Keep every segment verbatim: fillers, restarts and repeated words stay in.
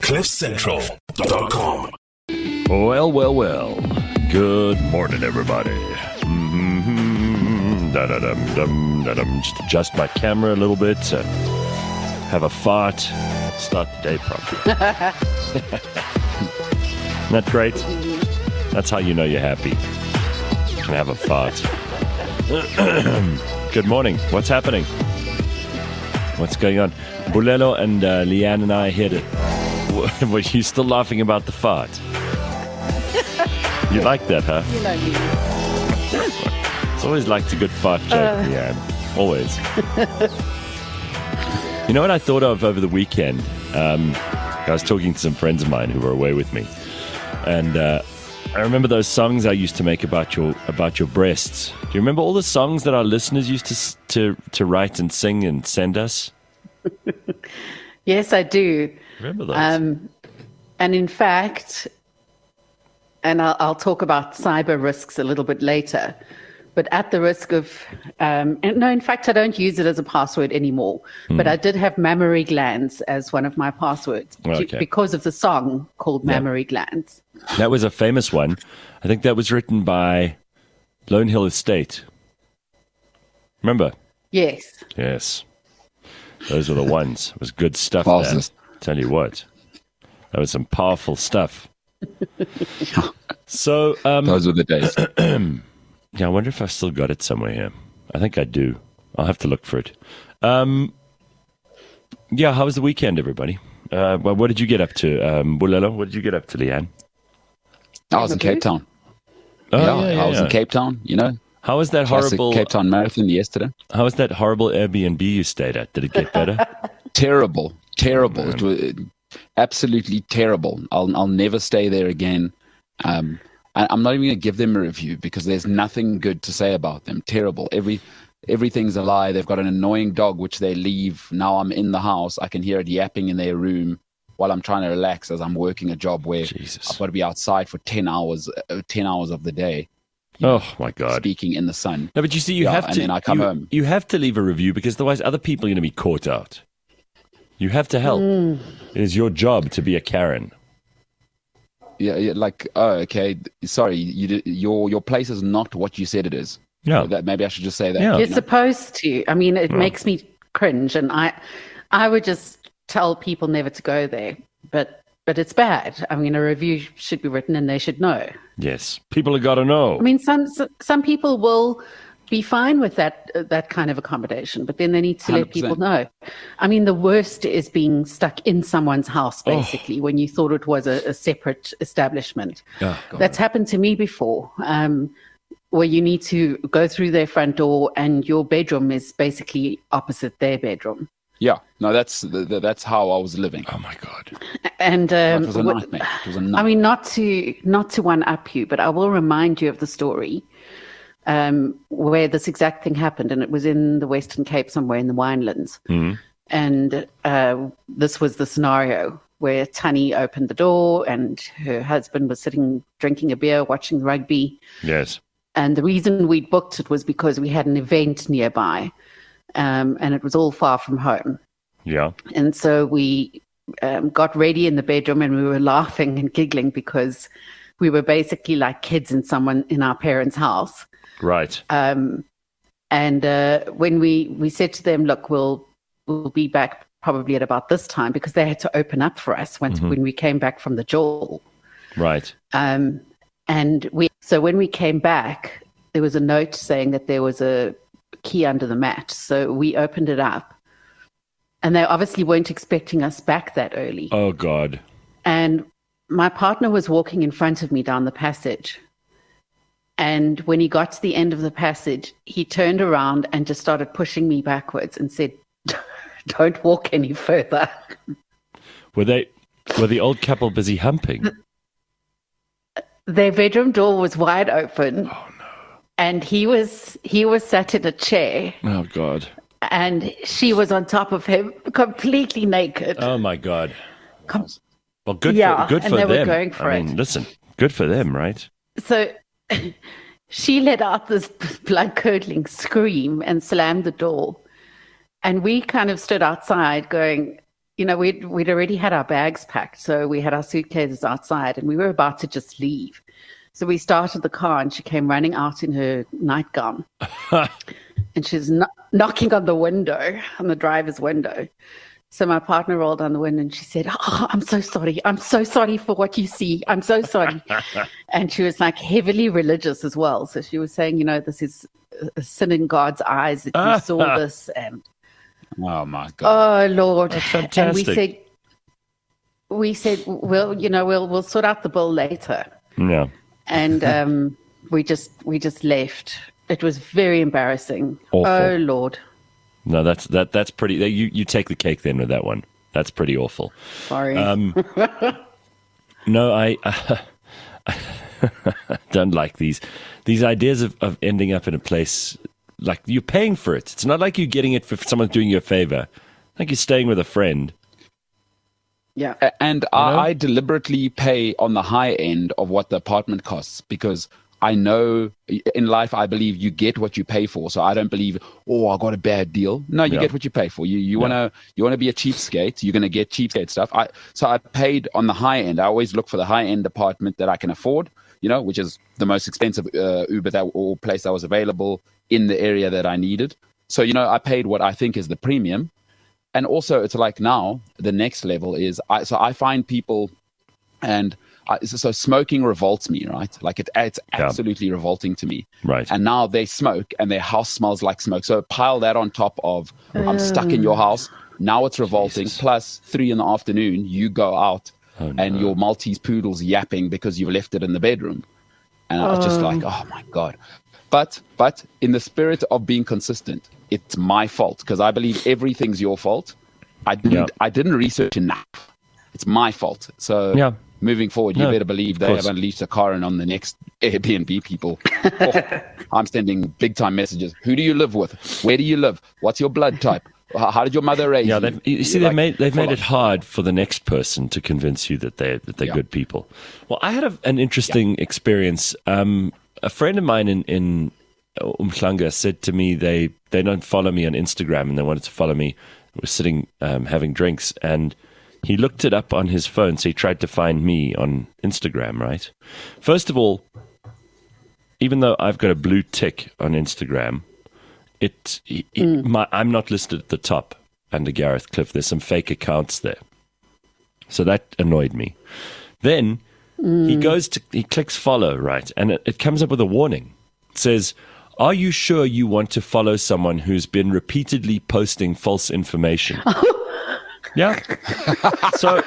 cliff central dot com. Well, well, well. Good morning, everybody. Mm-hmm. Da-da-dum-dum, da-dum. Just adjust my camera a little bit. Uh, have a fart. Start the day properly. Isn't that great? That's how you know you're happy. You can have a fart. Good morning. What's happening? What's going on? Bulelo and uh, Leanne and I hit it. Were you still laughing about the fart? You like that, huh? You know me. It's always liked a good fart joke, uh. Leanne. Always. You know what I thought of over the weekend? Um, I was talking to some friends of mine who were away with me. And uh, I remember those songs I used to make about your about your breasts. Do you remember all the songs that our listeners used to to, to write and sing and send us? Yes, I do. Remember those? Um, and in fact, and I'll, I'll talk about cyber risks a little bit later, but at the risk of, um, and no, in fact, I don't use it as a password anymore, hmm. but I did have mammary glands as one of my passwords okay. because of the song called Mammary yeah. Glands. That was a famous one. I think that was written by Lone Hill Estate. Remember? Yes. Yes. Those were the ones. It was good stuff there. Tell you what. That was some powerful stuff. So, um, those were the days. Yeah, I wonder if I've still got it somewhere here. I think I do. I'll have to look for it. Um, yeah, how was the weekend, everybody? Uh, well, what did you get up to? Um, Bulelo, what did you get up to, Leanne? I was in Cape Town. Oh, yeah, yeah, yeah, I was yeah. in Cape Town, you know. How was that Classic horrible Cape Town Marathon yesterday? How was that horrible Airbnb you stayed at? Did it get better? Terrible, terrible. Oh, it was absolutely terrible. I'll I'll never stay there again. Um, I, I'm not even going to give them a review because there's nothing good to say about them. Terrible. Every everything's a lie. They've got an annoying dog which they leave. Now I'm in the house. I can hear it yapping in their room while I'm trying to relax as I'm working a job where Jesus. I've got to be outside for ten hours, uh, ten hours of the day. Oh my God! Speaking in the sun. No, but you see, you yeah, have and to. Then I come you, home. you have to leave a review because otherwise, other people are going to be caught out. You have to help. Mm. It is your job to be a Karen. Yeah, yeah like oh, okay. Sorry, you, your your place is not what you said it is. Yeah, so that, maybe I should just say that. Yeah. You're you know? supposed to. I mean, it yeah. makes me cringe, and I, I would just tell people never to go there. But. But it's bad. I mean, a review should be written and they should know. Yes. People have got to know. I mean, some some people will be fine with that uh, that kind of accommodation, but then they need to one hundred percent. let people know. I mean, the worst is being stuck in someone's house, basically, oh. when you thought it was a, a separate establishment. Oh, That's happened to me before, um, where you need to go through their front door and your bedroom is basically opposite their bedroom. Yeah, no, that's that's how I was living. Oh my God! And um, it was a nightmare. It was a nightmare. I mean, not to not to one up you, but I will remind you of the story um, where this exact thing happened, and it was in the Western Cape, somewhere in the Winelands. Mm-hmm. And uh, this was the scenario where Tanny opened the door, and her husband was sitting drinking a beer, watching rugby. Yes. And the reason we'd booked it was because we had an event nearby. Um, and it was all far from home. Yeah. And so we um, got ready in the bedroom and we were laughing and giggling because we were basically like kids in someone in our parents' house. Right. Um, and uh, when we, we said to them, look, we'll we'll be back probably at about this time because they had to open up for us once mm-hmm. when we came back from the jail. Right. Um, and we so when we came back, there was a note saying that there was a key under the mat. So we opened it up and they obviously weren't expecting us back that early. Oh God. And my partner was walking in front of me down the passage. And when he got to the end of the passage, he turned around and just started pushing me backwards and said, don't walk any further. Were they, were the old couple busy humping? Their bedroom door was wide open. Oh, and he was he was sat in a chair. Oh, God. And she was on top of him, completely naked. Oh, my God. Com- well, good yeah, for, good and for they them. Were going for I it. mean, listen, good for them, right? So she let out this blood-curdling scream and slammed the door. And we kind of stood outside going, you know, we'd, we'd already had our bags packed. So we had our suitcases outside and we were about to just leave. So we started the car and she came running out in her nightgown. And she's kno- knocking on the window, on the driver's window. So my partner rolled down the window and she said, "Oh, I'm so sorry. I'm so sorry for what you see. I'm so sorry." And she was like heavily religious as well. So she was saying, you know, this is a sin in God's eyes that you saw this. And oh my God. Oh Lord. That's fantastic. And we said, we said, well, you know, we'll, we'll sort out the bill later. Yeah. And um, we just, we just left. It was very embarrassing. Awful. Oh Lord. No, that's that. That's pretty. You you take the cake then with that one. That's pretty awful. Sorry. Um, no, I, uh, I don't like these these ideas of, of ending up in a place like you're paying for it. It's not like you're getting it for someone doing you a favor. Like you're staying with a friend. Yeah. And I, I deliberately pay on the high end of what the apartment costs because I know in life, I believe you get what you pay for. So I don't believe, oh, I got a bad deal. No, you Yeah. get what you pay for. You you Yeah. wanna you wanna be a cheapskate. You're gonna get cheapskate stuff. I so I paid on the high end. I always look for the high end apartment that I can afford. You know, which is the most expensive uh, Uber that or place that was available in the area that I needed. So you know, I paid what I think is the premium. And also, it's like now the next level is I so I find people and. I, so, so smoking revolts me, right? Like it, it's absolutely yeah. revolting to me. Right. And now they smoke and their house smells like smoke. So pile that on top of I'm stuck in your house. Now it's revolting. Jesus. Plus three in the afternoon, you go out oh, and no. your Maltese poodle's yapping because you left it in the bedroom. And I was just like, oh my God. But, but in the spirit of being consistent, it's my fault because I believe everything's your fault. I didn't, yeah. I didn't research enough. It's my fault. So yeah. moving forward, you no, better believe they have unleashed a Karen on the next Airbnb people. Oh, I'm sending big time messages. Who do you live with? Where do you live? What's your blood type? How did your mother raise yeah, you? You see, like, they've made they've made it hard for the next person to convince you that they're that they're yeah. good people. Well, I had a, an interesting yeah. experience. Um, a friend of mine in in Umhlanga said to me they they don't follow me on Instagram and they wanted to follow me. We're sitting um, having drinks and. He looked it up on his phone, so he tried to find me on Instagram, right? First of all, even though I've got a blue tick on Instagram, it, it mm. my, I'm not listed at the top under Gareth Cliff. There's some fake accounts there. So that annoyed me. Then mm. he goes to, he clicks follow, right? And it, it comes up with a warning. It says, "Are you sure you want to follow someone who's been repeatedly posting false information?" Yeah. So,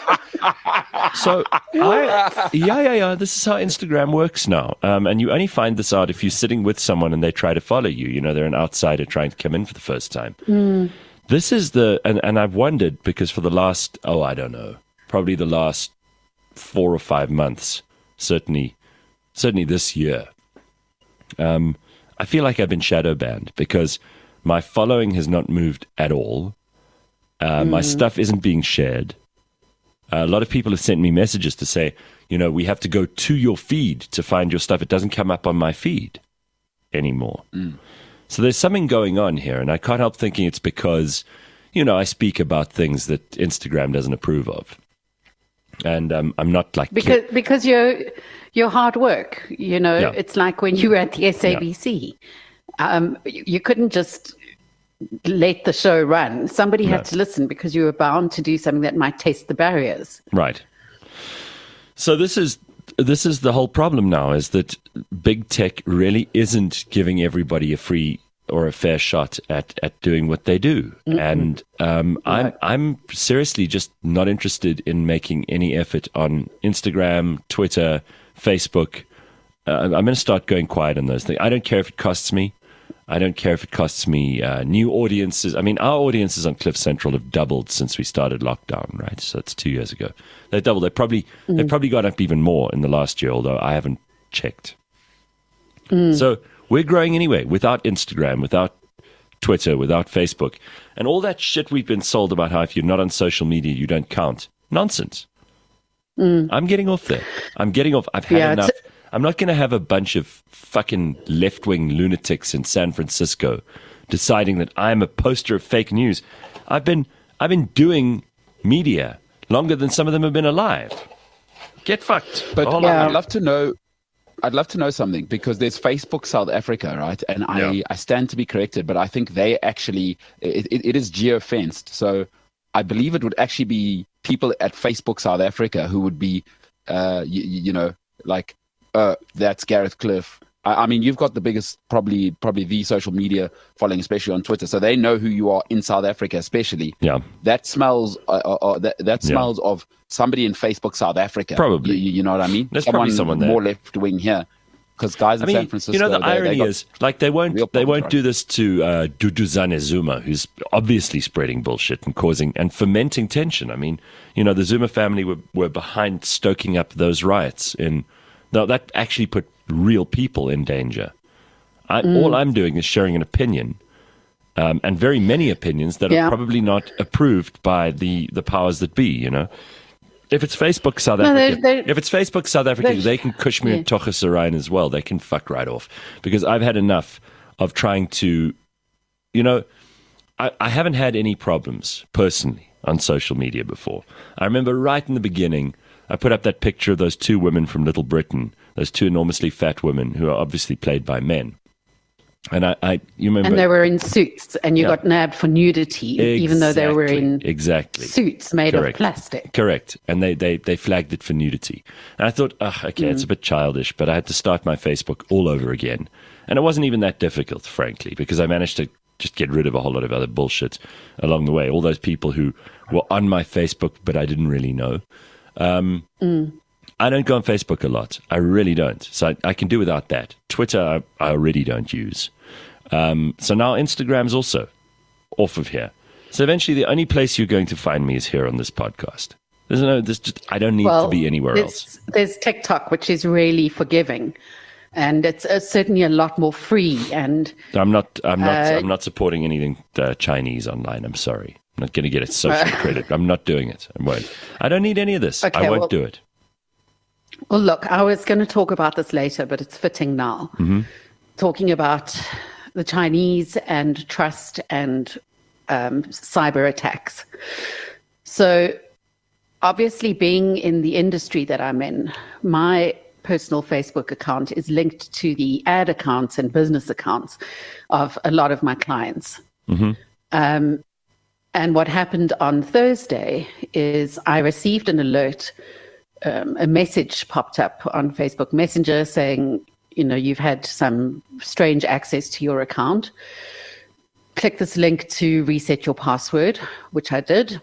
so I, yeah, yeah, yeah. This is how Instagram works now. Um, and you only find this out if you're sitting with someone and they try to follow you. You know, they're an outsider trying to come in for the first time. Mm. This is the, and, and I've wondered because for the last, oh, I don't know, probably the last four or five months, certainly, certainly this year, um, I feel like I've been shadow banned because my following has not moved at all. Uh, mm. My stuff isn't being shared. Uh, a lot of people have sent me messages to say, you know, we have to go to your feed to find your stuff. It doesn't come up on my feed anymore. Mm. So there's something going on here, and I can't help thinking it's because, you know, I speak about things that Instagram doesn't approve of. And um, I'm not like... Because because your your hard work, you know, yeah. It's like when you were at the S A B C. Yeah. Um, you, you couldn't just... let the show run. Somebody no. had to listen because you were bound to do something that might test the barriers. Right. So this is this is the whole problem now, is that big tech really isn't giving everybody a free or a fair shot at, at doing what they do. Mm-mm. And um, right. I'm I'm seriously just not interested in making any effort on Instagram, Twitter, Facebook. Uh, I'm going to start going quiet on those things. I don't care if it costs me. I don't care if it costs me uh, new audiences. I mean, our audiences on Cliff Central have doubled since we started lockdown, right? So that's two years ago. They've doubled. They probably mm. they've probably gone up even more in the last year, although I haven't checked. Mm. So we're growing anyway, without Instagram, without Twitter, without Facebook, and all that shit we've been sold about how if you're not on social media, you don't count. Nonsense. Mm. I'm getting off there. I'm getting off. I've had yeah, enough. I'm not going to have a bunch of fucking left-wing lunatics in San Francisco deciding that I'm a poster of fake news. I've been I've been doing media longer than some of them have been alive. Get fucked. But Oh, Yeah. I'd love to know. I'd love to know something, because there's Facebook South Africa, right? And I, Yeah. I stand to be corrected, but I think they actually it, it, it is geo-fenced. So I believe it would actually be people at Facebook South Africa who would be, uh, you, you know, like, uh, that's Gareth Cliff. I, I mean, you've got the biggest, probably, probably the social media following, especially on Twitter. So they know who you are in South Africa, especially. Yeah. That smells. Uh, uh, uh, that that Yeah. smells of somebody in Facebook South Africa. Probably. You, you know what I mean? There's probably someone there. more left wing here, because guys in I mean, San Francisco. you know, the they- they irony got- is, like, they won't real they problems, won't right? do this to uh, Duduzane Zuma, who's obviously spreading bullshit and causing and fomenting tension. I mean, you know, the Zuma family were, were behind stoking up those riots. In no, that actually put real people in danger. I, Mm. All I'm doing is sharing an opinion, um, and very many opinions that Yeah. are probably not approved by the, the powers that be, you know. If it's Facebook South No, Africa, they're- they're- if it's Facebook South Africa, they're- they can cush me yeah. and Tocha Sarine as well. They can fuck right off, because I've had enough of trying to, you know, I, I haven't had any problems personally on social media before. I remember right in the beginning, I put up that picture of those two women from Little Britain, those two enormously fat women who are obviously played by men. And I, I you remember, And they were in suits, and you Yeah. got nabbed for nudity, even though they were Exactly, in exactly. suits made Correct. of plastic. Correct. And they, they, they flagged it for nudity. And I thought, oh, okay, Mm. it's a bit childish, but I had to start my Facebook all over again. And it wasn't even that difficult, frankly, because I managed to just get rid of a whole lot of other bullshit along the way. All those people who were on my Facebook, but I didn't really know. Um, Mm. I don't go on Facebook a lot. I really don't. So I, I can do without that. Twitter, I, I already don't use. Um, so now Instagram's also off of here. So eventually, the only place you're going to find me is here on this podcast. There's no, there's just, I don't need Well, to be anywhere there's, else. There's TikTok, which is really forgiving, and it's uh, certainly a lot more free. And I'm not, I'm not, uh, I'm not supporting anything uh, Chinese online. I'm sorry. I'm not going to get a social credit. I'm not doing it. I won't. I don't need any of this. Okay, I won't well- do it. well, look, I was going to talk about this later, but it's fitting now. Mm-hmm. Talking about the Chinese and trust and um, cyber attacks. So, obviously, being in the industry that I'm in, my personal Facebook account is linked to the ad accounts and business accounts of a lot of my clients. Um, and what happened on Thursday is I received an alert. Um, a message popped up on Facebook Messenger saying, you know, you've had some strange access to your account. Click this link to reset your password, which I did.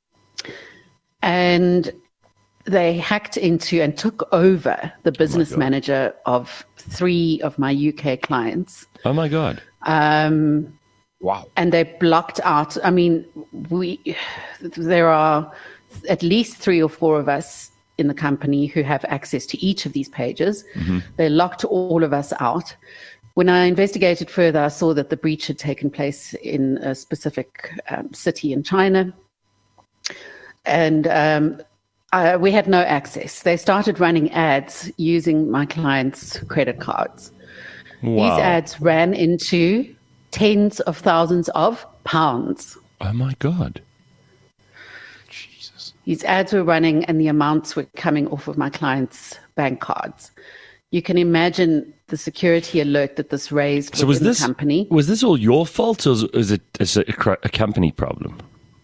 And they hacked into and took over the business God. manager of three of my U K clients. Oh my God. Um, Wow. and they blocked out. I mean, we there are at least three or four of us in the company who have access to each of these pages. They locked all of us out. When I investigated further, I saw that the breach had taken place in a specific um, city in China, and um, I, we had no access. They started running ads using my clients' credit cards. Wow. These ads ran into tens of thousands of pounds. Oh my God. Jesus. These ads were running and the amounts were coming off of my clients' bank cards. You can imagine the security alert that this raised So was within this, the company. was this all your fault, or is is it is it a, cr- a company problem?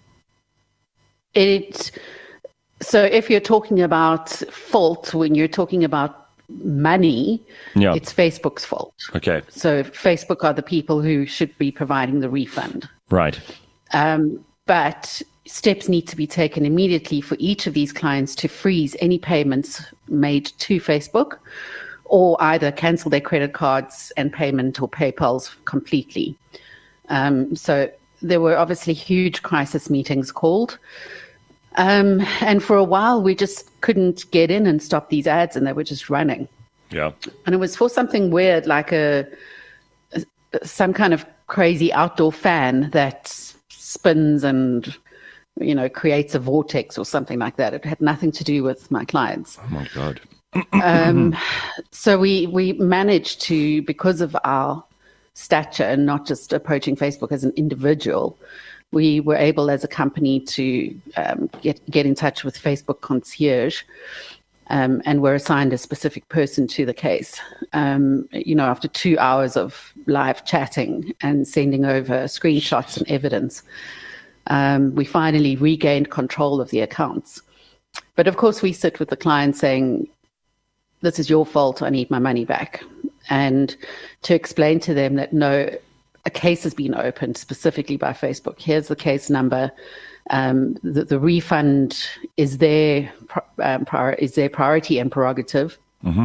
It, so if you're talking about fault, when you're talking about money, Yeah. it's Facebook's fault. Okay. So Facebook are the people who should be providing the refund. Right. Um, but steps need to be taken immediately for each of these clients to freeze any payments made to Facebook, or either cancel their credit cards and payment or PayPal's completely. Um, so there were obviously huge crisis meetings called. Um, and for a while, we just couldn't get in and stop these ads, and they were just running. Yeah. And it was for something weird, like a, a some kind of crazy outdoor fan that spins and, you know, creates a vortex or something like that. It had nothing to do with my clients. Oh my God. Um, so we we managed to, because of our stature and not just approaching Facebook as an individual, we were able as a company to um, get, get in touch with Facebook Concierge, um, and were assigned a specific person to the case. Um, you know, after two hours of live chatting and sending over screenshots and evidence, um, we finally regained control of the accounts. But of course, we sit with the client saying, this is your fault, I need my money back. And to explain to them that no, a case has been opened specifically by Facebook. Here's the case number. Um, the, the refund is their, um, prior, is their priority and prerogative. Mm-hmm.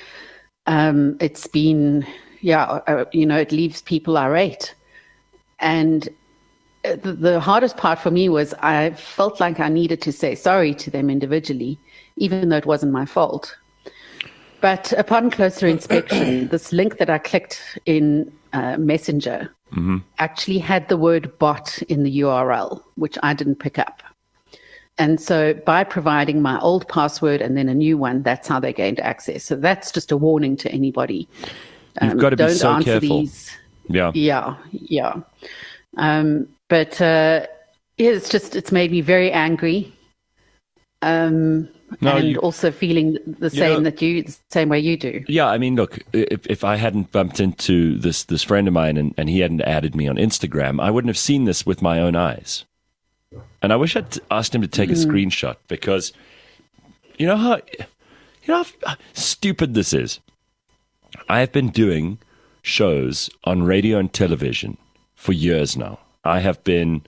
Um, it's been, yeah, uh, you know, it leaves people irate. And the, the hardest part for me was I felt like I needed to say sorry to them individually, even though it wasn't my fault. But upon closer inspection, this link that I clicked in uh, Messenger mm-hmm. actually had the word bot in the U R L, which I didn't pick up. And so by providing my old password and then a new one, that's how they gained access. So that's just a warning to anybody. You've um, got to be don't so answer careful. These. Yeah. Yeah, yeah. Um, but uh, yeah, it's just, it's made me very angry. Um No, and you, also feeling the same know, that you, the same way you do. Yeah, I mean, look, if if I hadn't bumped into this this friend of mine and, and he hadn't added me on Instagram, I wouldn't have seen this with my own eyes. And I wish I'd asked him to take mm. a screenshot, because you know how you know how stupid this is. I have been doing shows on radio and television for years now. I have been.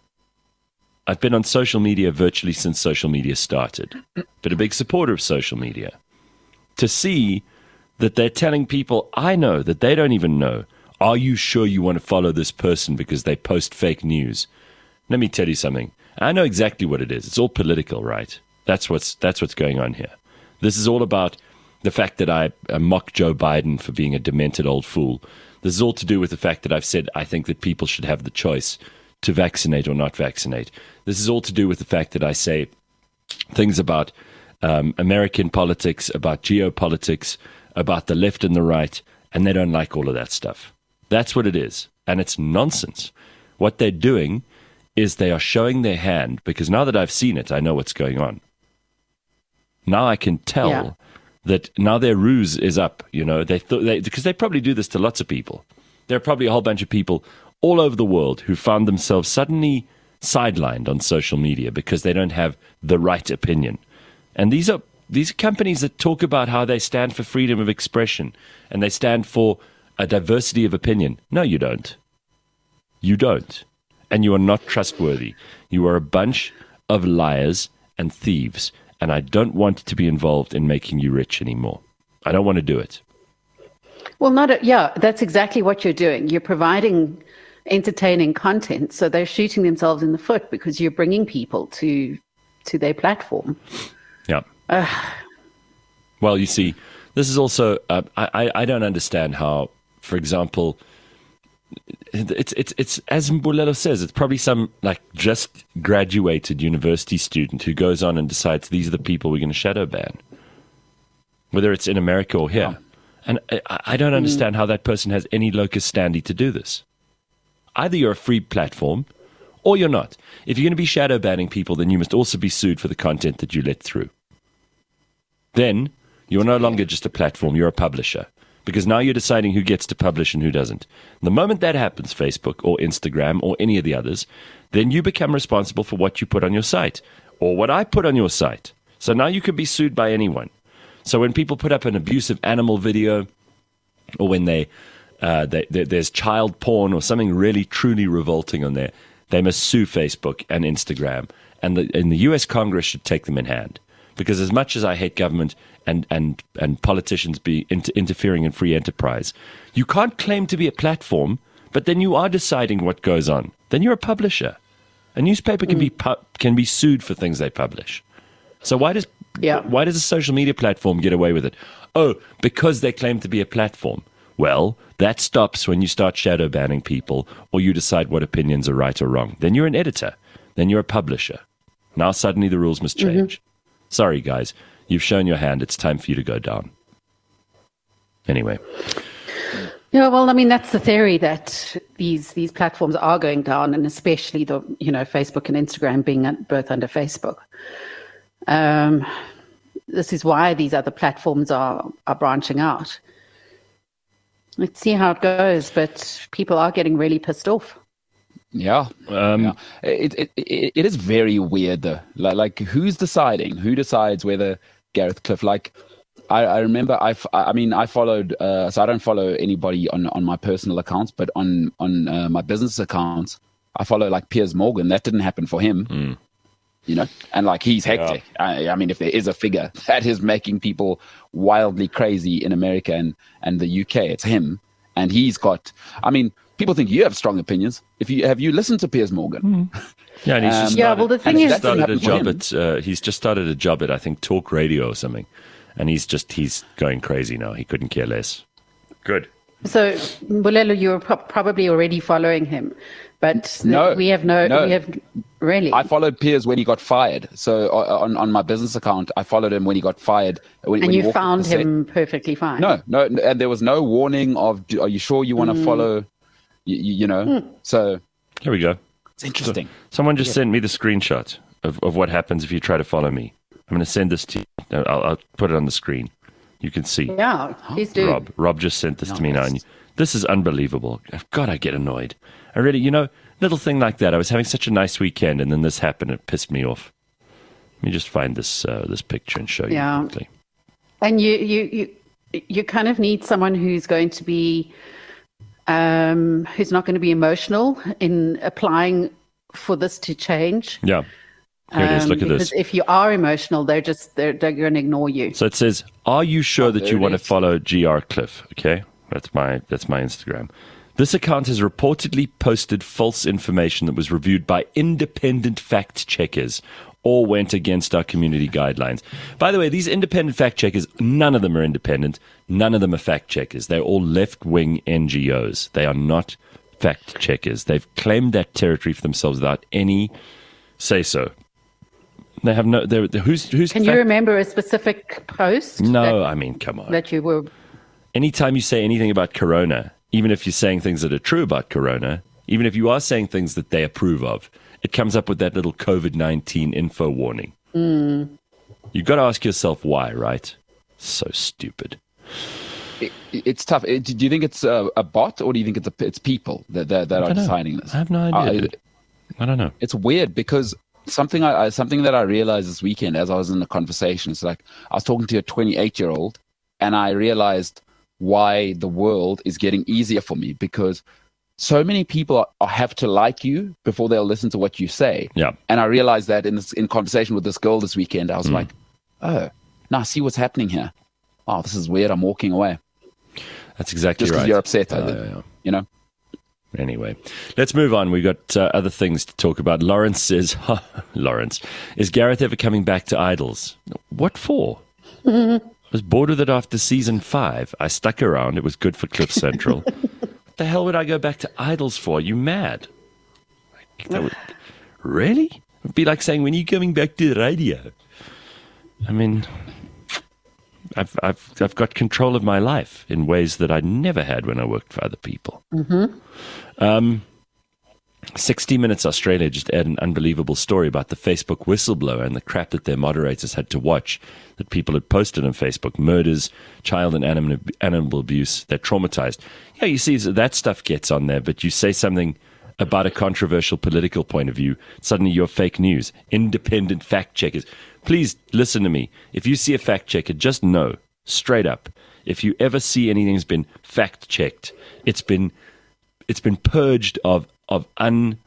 I've been on social media virtually since social media started, but a big supporter of social media. To see that they're telling people I know that they don't even know, are you sure you want to follow this person because they post fake news? Let me tell you something. I know exactly what it is. It's all political, right? That's what's that's what's going on here. This is all about the fact that I uh, mock Joe Biden for being a demented old fool. This is all to do with the fact that I've said I think that people should have the choice to vaccinate or not vaccinate. This is all to do with the fact that I say things about um, American politics, about geopolitics, about the left and the right, and they don't like all of that stuff. That's what it is. And it's nonsense. What they're doing is they are showing their hand, because now that I've seen it, I know what's going on. Now I can tell yeah. that now their ruse is up, you know, they th- they, because they probably do this to lots of people. There are probably a whole bunch of people all over the world who found themselves suddenly sidelined on social media because they don't have the right opinion. And these are these are companies that talk about how they stand for freedom of expression and they stand for a diversity of opinion. No, you don't. You don't. And you are not trustworthy. You are a bunch of liars and thieves, and I don't want to be involved in making you rich anymore. I don't want to do it. Well, not a, yeah, that's exactly what you're doing. You're providing entertaining content, so they're shooting themselves in the foot because you're bringing people to to their platform. Yeah. Uh, well, you see, this is also uh, I I don't understand how, for example, it's it's it's as Mbulelo says, it's probably some like just graduated university student who goes on and decides these are the people we're going to shadow ban, whether it's in America or here. Yeah. And I, I don't understand mm. how that person has any locus standi to do this. Either you're a free platform or you're not. If you're going to be shadow banning people, then you must also be sued for the content that you let through. Then you're no longer just a platform, you're a publisher. Because now you're deciding who gets to publish and who doesn't. The moment that happens, Facebook or Instagram or any of the others, then you become responsible for what you put on your site or what I put on your site. So now you can be sued by anyone. So when people put up an abusive animal video or when they Uh, they, they, there's child porn or something really truly revolting on there, they must sue Facebook and Instagram. And the, and the U S Congress should take them in hand. Because as much as I hate government and, and, and politicians be inter- interfering in free enterprise, you can't claim to be a platform, but then you are deciding what goes on. Then you're a publisher. A newspaper can, mm. be, pu- can be sued for things they publish. So why does, yeah. why does a social media platform get away with it? Oh, because they claim to be a platform. Well, that stops when you start shadow banning people or you decide what opinions are right or wrong. Then you're an editor. Then you're a publisher. Now suddenly the rules must change. Mm-hmm. Sorry, guys. You've shown your hand. It's time for you to go down. Anyway. Yeah, well, I mean, that's the theory that these these platforms are going down, and especially the you know Facebook and Instagram being both under Facebook. Um, this is why these other platforms are are branching out. Let's see how it goes, but people are getting really pissed off. Yeah, um, yeah. It, it it it is very weird though. Like, like who's deciding? Who decides whether Gareth Cliff? Like, I, I remember I, I mean I followed. Uh, so I don't follow anybody on, on my personal accounts, but on on uh, my business accounts, I follow like Piers Morgan. That didn't happen for him, mm. you know. And like he's hectic. Yeah. I, I mean, if there is a figure that is making people wildly crazy in America and and the U K, it's him. And he's got. I mean. People think you have strong opinions. If you have you listened to Piers Morgan? Mm. Yeah, and he's just um, yeah. started, Well, the thing is, started a job at. Uh, he's just started a job at I think Talk Radio or something, and he's just he's going crazy now. He couldn't care less. Good. So, Bulelo, you were pro- probably already following him, but no, we have no, no. we have really. I followed Piers when he got fired. So on on my business account, I followed him when he got fired. When, and when you he found him set. perfectly fine. No, no, and there was no warning of. Are you sure you want to mm. follow? You, you know, mm. so here we go. It's interesting. So, someone just yeah. sent me the screenshot of, of what happens if you try to follow me. I'm going to send this to you. I'll, I'll put it on the screen. You can see. Yeah, please do. Rob, Rob just sent this no, to me now. This is unbelievable. God, I get annoyed. I really, you know, little thing like that. I was having such a nice weekend, and then this happened. It pissed me off. Let me just find this uh, this picture and show yeah. you quickly. And you, you, you, you kind of need someone who's going to be. Um, who's not going to be emotional in applying for this to change. Yeah. Here it is. Um, Look at because this. if you are emotional, they're just they're, they're going to ignore you. So it says, "Are you sure oh, that you want to follow G R Cliff?" Okay, that's my that's my Instagram. This account has reportedly posted false information that was reviewed by independent fact checkers or went against our community guidelines. By the way, these independent fact checkers, none of them are independent. None of them are fact checkers. They're all left-wing N G Os. They are not fact checkers. They've claimed that territory for themselves without any say-so. They have no. They're, they're, who's who's? Can fact- you remember a specific post? No, that, I mean, come on. That you were. Anytime you say anything about Corona, even if you're saying things that are true about Corona, even if you are saying things that they approve of, it comes up with that little COVID nineteen info warning. Mm. You've got to ask yourself why, right? So stupid. It, it's tough. Do you think it's a, a bot, or do you think it's a, it's people that that, that are know. deciding this? I have no idea. Uh, I don't know. It's weird because something I, I something that I realized this weekend as I was in the conversation is like I was talking to a twenty-eight year old, and I realized why the world is getting easier for me, because so many people are, are, have to like you before they'll listen to what you say. Yeah. And I realized that in this, in conversation with this girl this weekend, I was mm. like, oh, now I see what's happening here. Oh, this is weird. I'm walking away. That's exactly Just right. Just because you're upset, uh, I think, yeah. you know? Anyway, let's move on. We've got uh, other things to talk about. Lawrence says, Lawrence, is Gareth ever coming back to Idols? What for? I was bored with it after season five. I stuck around. It was good for Cliff Central. What the hell would I go back to Idols for? Are you mad? Like, that would, really? It would be like saying, when are you coming back to the radio? I mean, I've, I've, I've got control of my life in ways that I never had when I worked for other people. Mm-hmm. Um, sixty minutes Australia just aired an unbelievable story about the Facebook whistleblower and the crap that their moderators had to watch that people had posted on Facebook. Murders, child and animal, animal abuse. They're traumatized. Yeah, you see, that stuff gets on there, but you say something about a controversial political point of view, suddenly you're fake news. Independent fact checkers. Please listen to me. If you see a fact checker, just know, straight up, if you ever see anything that's been fact checked, it's been it's been purged of of un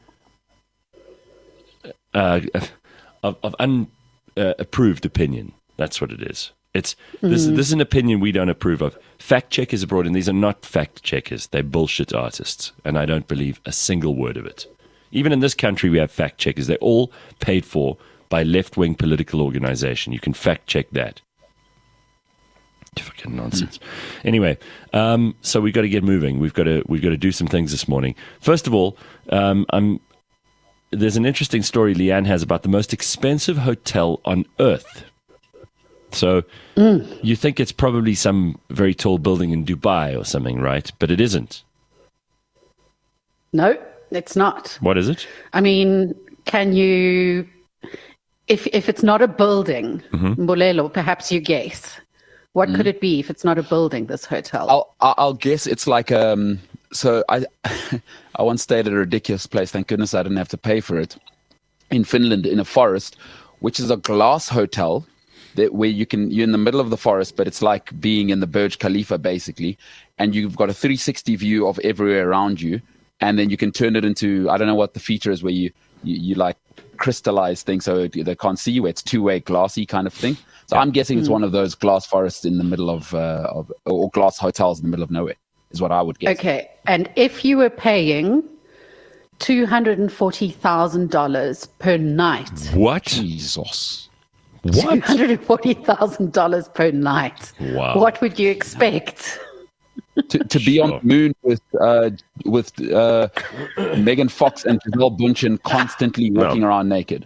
uh, of, of unapproved uh, opinion. That's what it is. It's this. Mm. This is an opinion we don't approve of. Fact checkers abroad, and these are not fact checkers. They're bullshit artists, and I don't believe a single word of it. Even in this country, we have fact checkers. They're all paid for by left-wing political organization. You can fact check that. Fucking nonsense. Mm. Anyway, um, so we've got to get moving. We've got to we've got to do some things this morning. First of all, um, I'm. There's an interesting story Leanne has about the most expensive hotel on earth. So mm. you think it's probably some very tall building in Dubai or something, right? But it isn't. No, it's not. What is it? I mean, can you, if if it's not a building, Mm-hmm. Mbulelo, perhaps you guess. What Mm. could it be if it's not a building, this hotel? I'll I'll I'll guess it's like um. So I I once stayed at a ridiculous place. Thank goodness I didn't have to pay for it. In Finland, in a forest, which is a glass hotel, that where you can you're in the middle of the forest, but it's like being in the Burj Khalifa basically, and you've got a three sixty view of everywhere around you, and then you can turn it into, I don't know what the feature is where you you, you like crystallize things so they can't see you. It's two way glassy kind of thing. So I'm guessing it's one of those glass forests in the middle of uh, of or glass hotels in the middle of nowhere is what I would guess. Okay, and if you were paying two hundred and forty thousand dollars per night, What? Jesus. two What? hundred and forty thousand dollars per night. Wow. What would you expect? to, to be on Sure. the moon with uh, with uh, Megan Fox and Giselle Bundchen constantly walking around naked.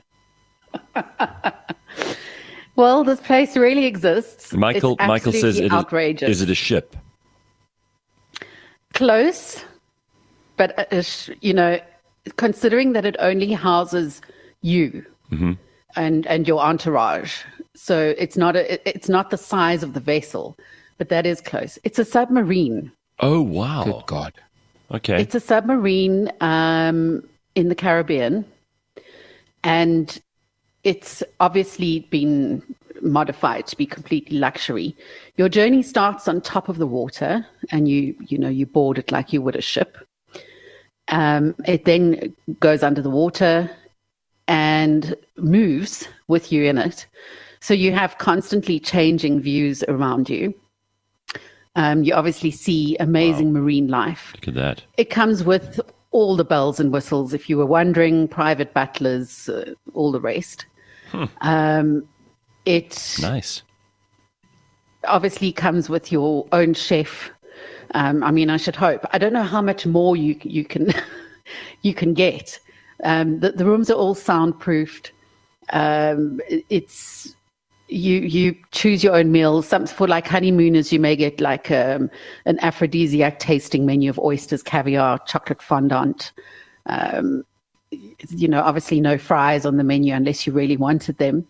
Well, this place really exists. Michael It's Michael says absolutely it is, outrageous. is it a ship? Close, but uh, sh- you know, considering that it only houses you and and your entourage, so it's not a it- it's not the size of the vessel, but that is close. It's a submarine. Oh wow. Good God. Okay. It's a submarine um, in the Caribbean, and it's obviously been modified to be completely luxury. Your journey starts on top of the water, and you you know you board it like you would a ship. Um, it then goes under the water and moves with you in it, so you have constantly changing views around you. Um, you obviously see amazing marine life. Look at that. It comes with all the bells and whistles, if you were wondering, private butlers, uh, all the rest. Um, it Nice. obviously comes with your own chef. Um, I mean, I should hope. I don't know how much more you you can you can get. Um, the, the rooms are all soundproofed. Um, it- it's you you choose your own meals. Some for like honeymooners, you may get like um, an aphrodisiac tasting menu of oysters, caviar, chocolate fondant. Um, you know, obviously no fries on the menu unless you really wanted them.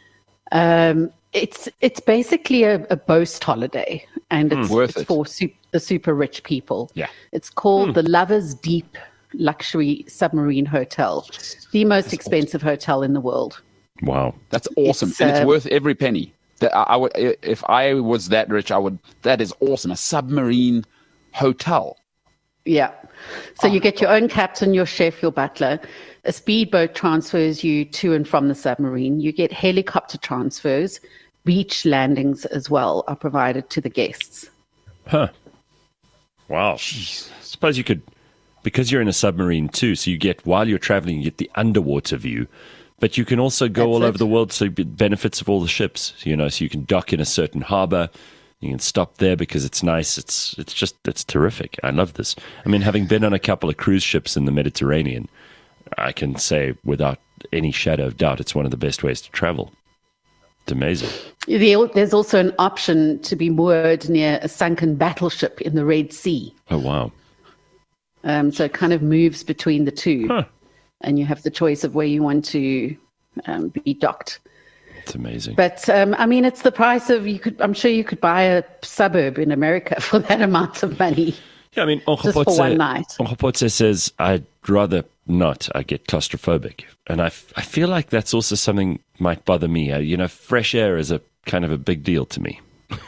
Um, it's it's basically a, a boast holiday, and it's, Worth it's it. for su- the super rich people. Yeah. It's called the Lovers Deep Luxury Submarine Hotel, the most expensive hotel in the world. Wow. That's awesome. It's, and it's uh, worth every penny. That I, I would, if I was that rich, I would, that is awesome. A submarine hotel. Yeah. So you get your own captain, your chef, your butler. A speedboat transfers you to and from the submarine. You get helicopter transfers. Beach landings as well are provided to the guests. Huh. Wow. Suppose you could, because you're in a submarine too, so you get, while you're traveling, you get the underwater view, but you can also go That's all it. over the world, so you get benefits of all the ships, you know, so you can dock in a certain harbor, you can stop there because it's nice. It's, it's just, it's terrific. I love this. I mean, having been on a couple of cruise ships in the Mediterranean, I can say without any shadow of doubt, it's one of the best ways to travel. It's amazing. The- There's also an option to be moored near a sunken battleship in the Red Sea. Oh, wow. Um, so it kind of moves between the two. Huh. And you have the choice of where you want to um, be docked. It's amazing. But um, I mean, it's the price of you could. I'm sure you could buy a suburb in America for that amount of money. Yeah, I mean, Just for one night. Onchopotse says, I'd rather not. I get claustrophobic. And I, f- I feel like that's also something might bother me. Uh, you know, fresh air is a kind of a big deal to me.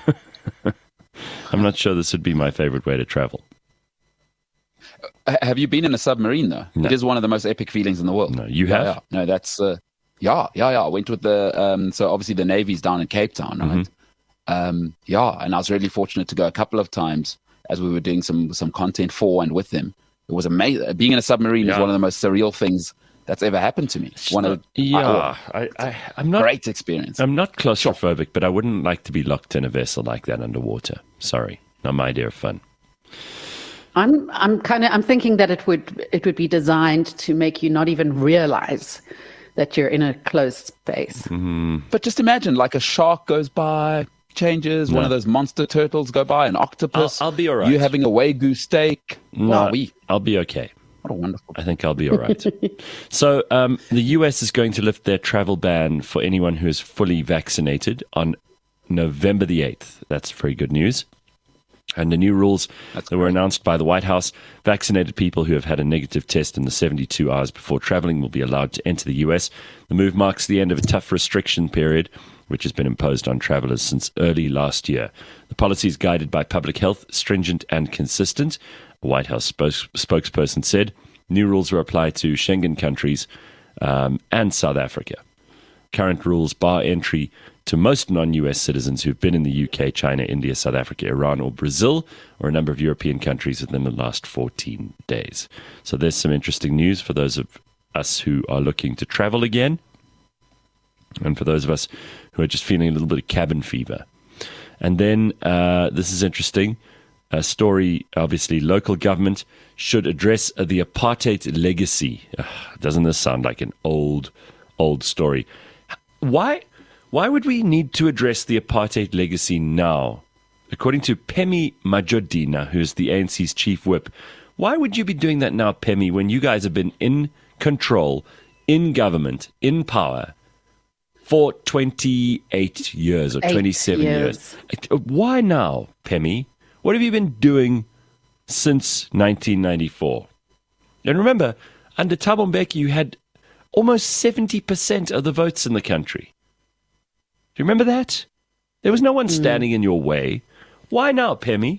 I'm not sure this would be my favorite way to travel. H- Have you been in a submarine though? No. It is one of the most epic feelings in the world. No, you Yeah, have? yeah. No, that's uh, yeah, yeah, yeah. I went with the um, so obviously the Navy's down in Cape Town, right? Mm-hmm. Um, yeah, and I was really fortunate to go a couple of times as we were doing some some content for and with them. It was amazing. Being in a submarine is Yeah. one of the most surreal things that's ever happened to me. One of Yeah, I, I, I'm not. great experience. I'm not claustrophobic, but I wouldn't like to be locked in a vessel like that underwater. Sorry, not my idea of fun. I'm I'm kind of I'm thinking that it would it would be designed to make you not even realize that you're in a closed space. But just imagine, like a shark goes by, changes. One No. of those monster turtles go by, an octopus. I'll- I'll be all right. You having a wagyu steak. No, Wow, we. I'll be okay. What a wonderful. I think I'll be all right. So um, the U S is going to lift their travel ban for anyone who is fully vaccinated on November the eighth. That's very good news. And the new rules That's that were great. announced by the White House, vaccinated people who have had a negative test in the seventy-two hours before traveling will be allowed to enter the U S. The move marks the end of a tough restriction period, which has been imposed on travelers since early last year. The policy is guided by public health, stringent and consistent. A White House spokes- spokesperson said new rules will apply to Schengen countries um, and South Africa. Current rules bar entry to most non-U S citizens who've been in the U K, China, India, South Africa, Iran, or Brazil, or a number of European countries within the last fourteen days. So there's some interesting news for those of us who are looking to travel again, and for those of us who are just feeling a little bit of cabin fever. And then, uh, this is interesting, a story, obviously, local government should address the apartheid legacy. Ugh, doesn't this sound like an old, old story? Why... Why would we need to address the apartheid legacy now? According to Pemi Majodina, who's the A N C's chief whip, why would you be doing that now, Pemi, when you guys have been in control, in government, in power for twenty-eight years or Eight twenty-seven years. years? Why now, Pemi? What have you been doing since nineteen ninety-four? And remember, under Thabo Mbeki, you had almost seventy percent of the votes in the country. Do you remember that? There was no one standing mm. in your way. Why now, Pemi?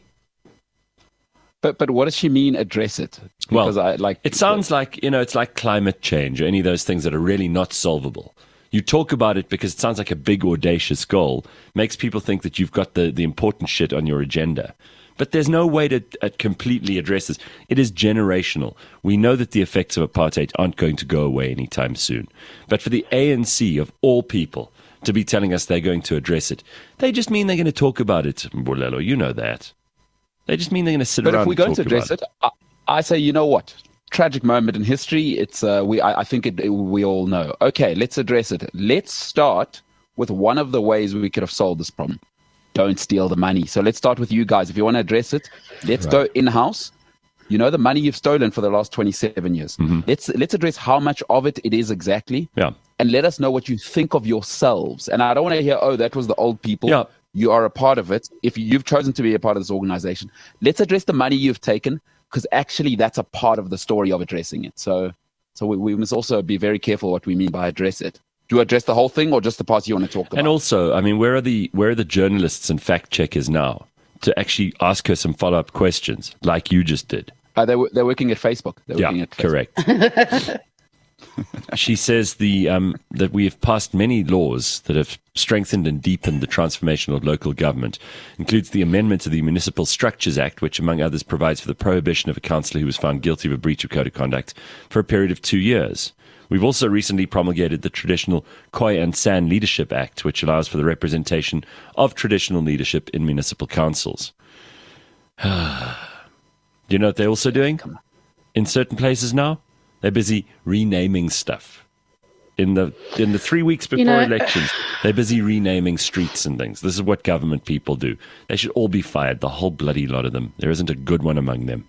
But but what does she mean, address it? Because well, I, like, it sounds the, like, you know, it's like climate change or any of those things that are really not solvable. You talk about it because it sounds like a big, audacious goal, makes people think that you've got the, the important shit on your agenda. But there's no way to uh, completely address this. It is generational. We know that the effects of apartheid aren't going to go away anytime soon. But for the A N C, of all people, to be telling us they're going to address it, they just mean they're going to talk about it, Bolelo. You know that. They just mean they're going to sit but around and talk about it. But if we're going to address it, I, I say, you know what? Tragic moment in history. It's uh, we. I, I think it, it, we all know. Okay, let's address it. Let's start with one of the ways we could have solved this problem. Don't steal the money. So let's start with you guys. If you want to address it, let's right. go in-house. You know, the money you've stolen for the last twenty-seven years. Mm-hmm. Let's let's address how much of it it is exactly. Yeah. And let us know what you think of yourselves. And I don't want to hear, oh, that was the old people. Yeah. You are a part of it. If you've chosen to be a part of this organization, let's address the money you've taken, because actually that's a part of the story of addressing it. So so we, we must also be very careful what we mean by address it. Do you address the whole thing or just the parts you want to talk about? And also, I mean, where are the where are the journalists and fact checkers now to actually ask her some follow-up questions like you just did? Uh, they're, they're working at Facebook. They're yeah, working at Facebook. Correct. She says the um, that we have passed many laws that have strengthened and deepened the transformation of local government. Includes the amendment to the Municipal Structures Act, which, among others, provides for the prohibition of a councillor who was found guilty of a breach of code of conduct for a period of two years. We've also recently promulgated the traditional Khoi and San Leadership Act, which allows for the representation of traditional leadership in municipal councils. Do you know what they're also doing in certain places now? They're busy renaming stuff. In the in the three weeks before you know, elections, they're busy renaming streets and things. This is what government people do. They should all be fired, the whole bloody lot of them. There isn't a good one among them.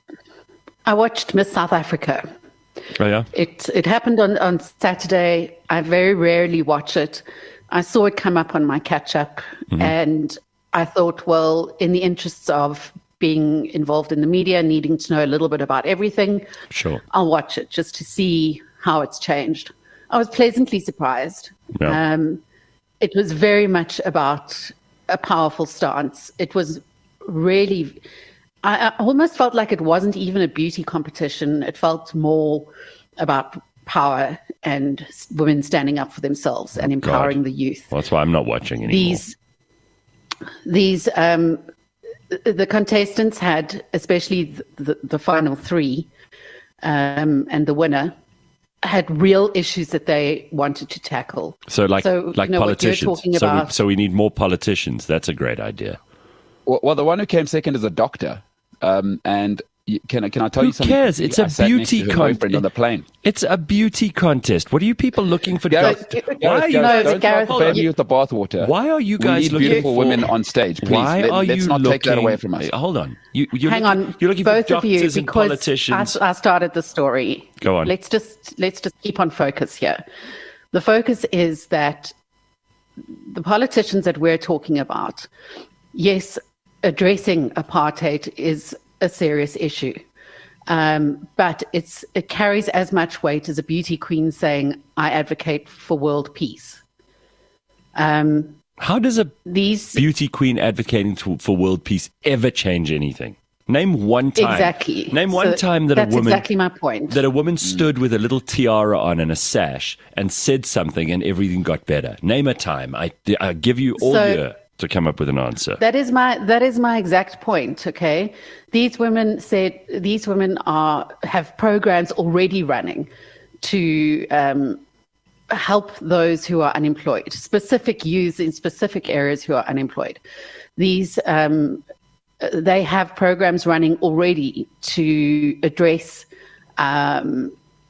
I watched Miss South Africa. Oh, yeah? It it happened on, on Saturday. I very rarely watch it. I saw it come up on my catch-up, mm-hmm. and I thought, well, in the interests of being involved in the media, needing to know a little bit about everything, sure, I'll watch it just to see how it's changed. I was pleasantly surprised. Yeah. Um, it was very much about a powerful stance. It was really, I, I almost felt like it wasn't even a beauty competition. It felt more about power and women standing up for themselves and empowering God. the youth. Well, that's why I'm not watching anymore. These, these, um, the contestants had, especially the, the, the final three, um, and the winner, had real issues that they wanted to tackle. So like so, like you know, politicians. So about, we, so we need more politicians. That's a great idea. Well, well, the one who came second is a doctor. Um, and You- Can I can I tell Who you something? cares? It's I a sat next beauty to her contest. boyfriend on the plane. It's a beauty contest. What are you people looking for? Gareth, doc- Gareth, Why are you? Gareth, No, don't Gareth, throw the baby you- with the bathwater. Why are you We guys need looking beautiful for women on stage. Please, Why Let, are let's you not looking, take that away from us. Hold on. You, you're Hang looking, on, You're looking both for of you, doctors and because I, politicians. I started the story. Go on. Let's just let's just keep on focus here. The focus is that the politicians that we're talking about, yes, addressing apartheid is a serious issue, um, but it's it carries as much weight as a beauty queen saying, "I advocate for world peace." Um, How does a these beauty queen advocating to, for world peace ever change anything? Name one time. exactly Name one So time that that's a woman exactly my point. that a woman stood with a little tiara on and a sash and said something and everything got better. Name a time. I I give you all So- year to come up with an answer. That is my that is my exact point. Okay, these women said these women are have programs already running to um, help those who are unemployed, specific youths in specific areas who are unemployed. These um, they have programs running already to address um,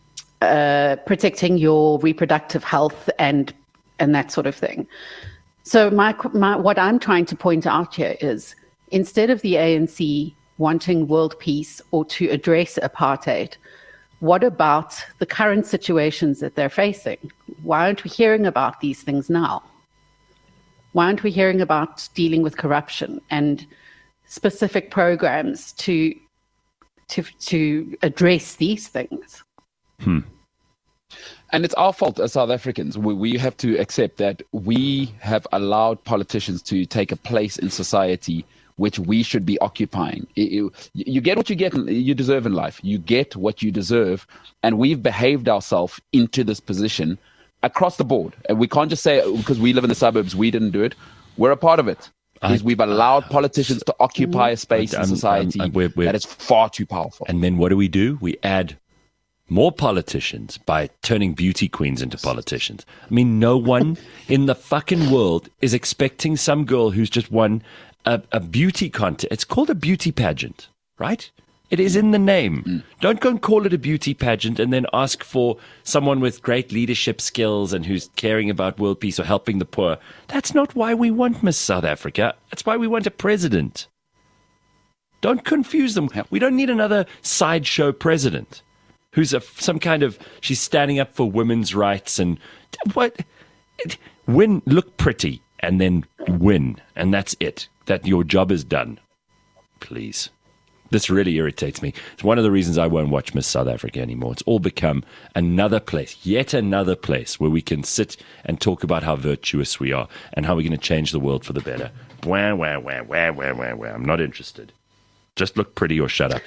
uh, protecting your reproductive health and and that sort of thing. So my, my, what I'm trying to point out here is instead of the A N C wanting world peace or to address apartheid, what about the current situations that they're facing? Why aren't we hearing about these things now? Why aren't we hearing about dealing with corruption and specific programs to to to address these things? Hmm. And it's our fault as South Africans. We, we have to accept that we have allowed politicians to take a place in society which we should be occupying. You, you, you get what you get, you deserve in life. You get what you deserve. And we've behaved ourselves into this position across the board. And we can't just say, because we live in the suburbs, we didn't do it. We're a part of it. Is we've allowed politicians to occupy a space in I'm- society I'm- we're- we're- that is far too powerful. And then what do we do? We add more politicians by turning beauty queens into politicians. I mean, no one in the fucking world is expecting some girl who's just won a, a beauty contest. It's called a beauty pageant, right? It is in the name. Mm. Don't go and call it a beauty pageant and then ask for someone with great leadership skills and who's caring about world peace or helping the poor. That's not why we want Miss South Africa. That's why we want a president. Don't confuse them. Yep. We don't need another sideshow president who's a, some kind of, she's standing up for women's rights and what, win, look pretty and then win. And that's it. That your job is done. Please. This really irritates me. It's one of the reasons I won't watch Miss South Africa anymore. It's all become another place, yet another place where we can sit and talk about how virtuous we are and how we're going to change the world for the better. Wah, wah, wah, wah, wah, wah, wah. I'm not interested. Just look pretty or shut up.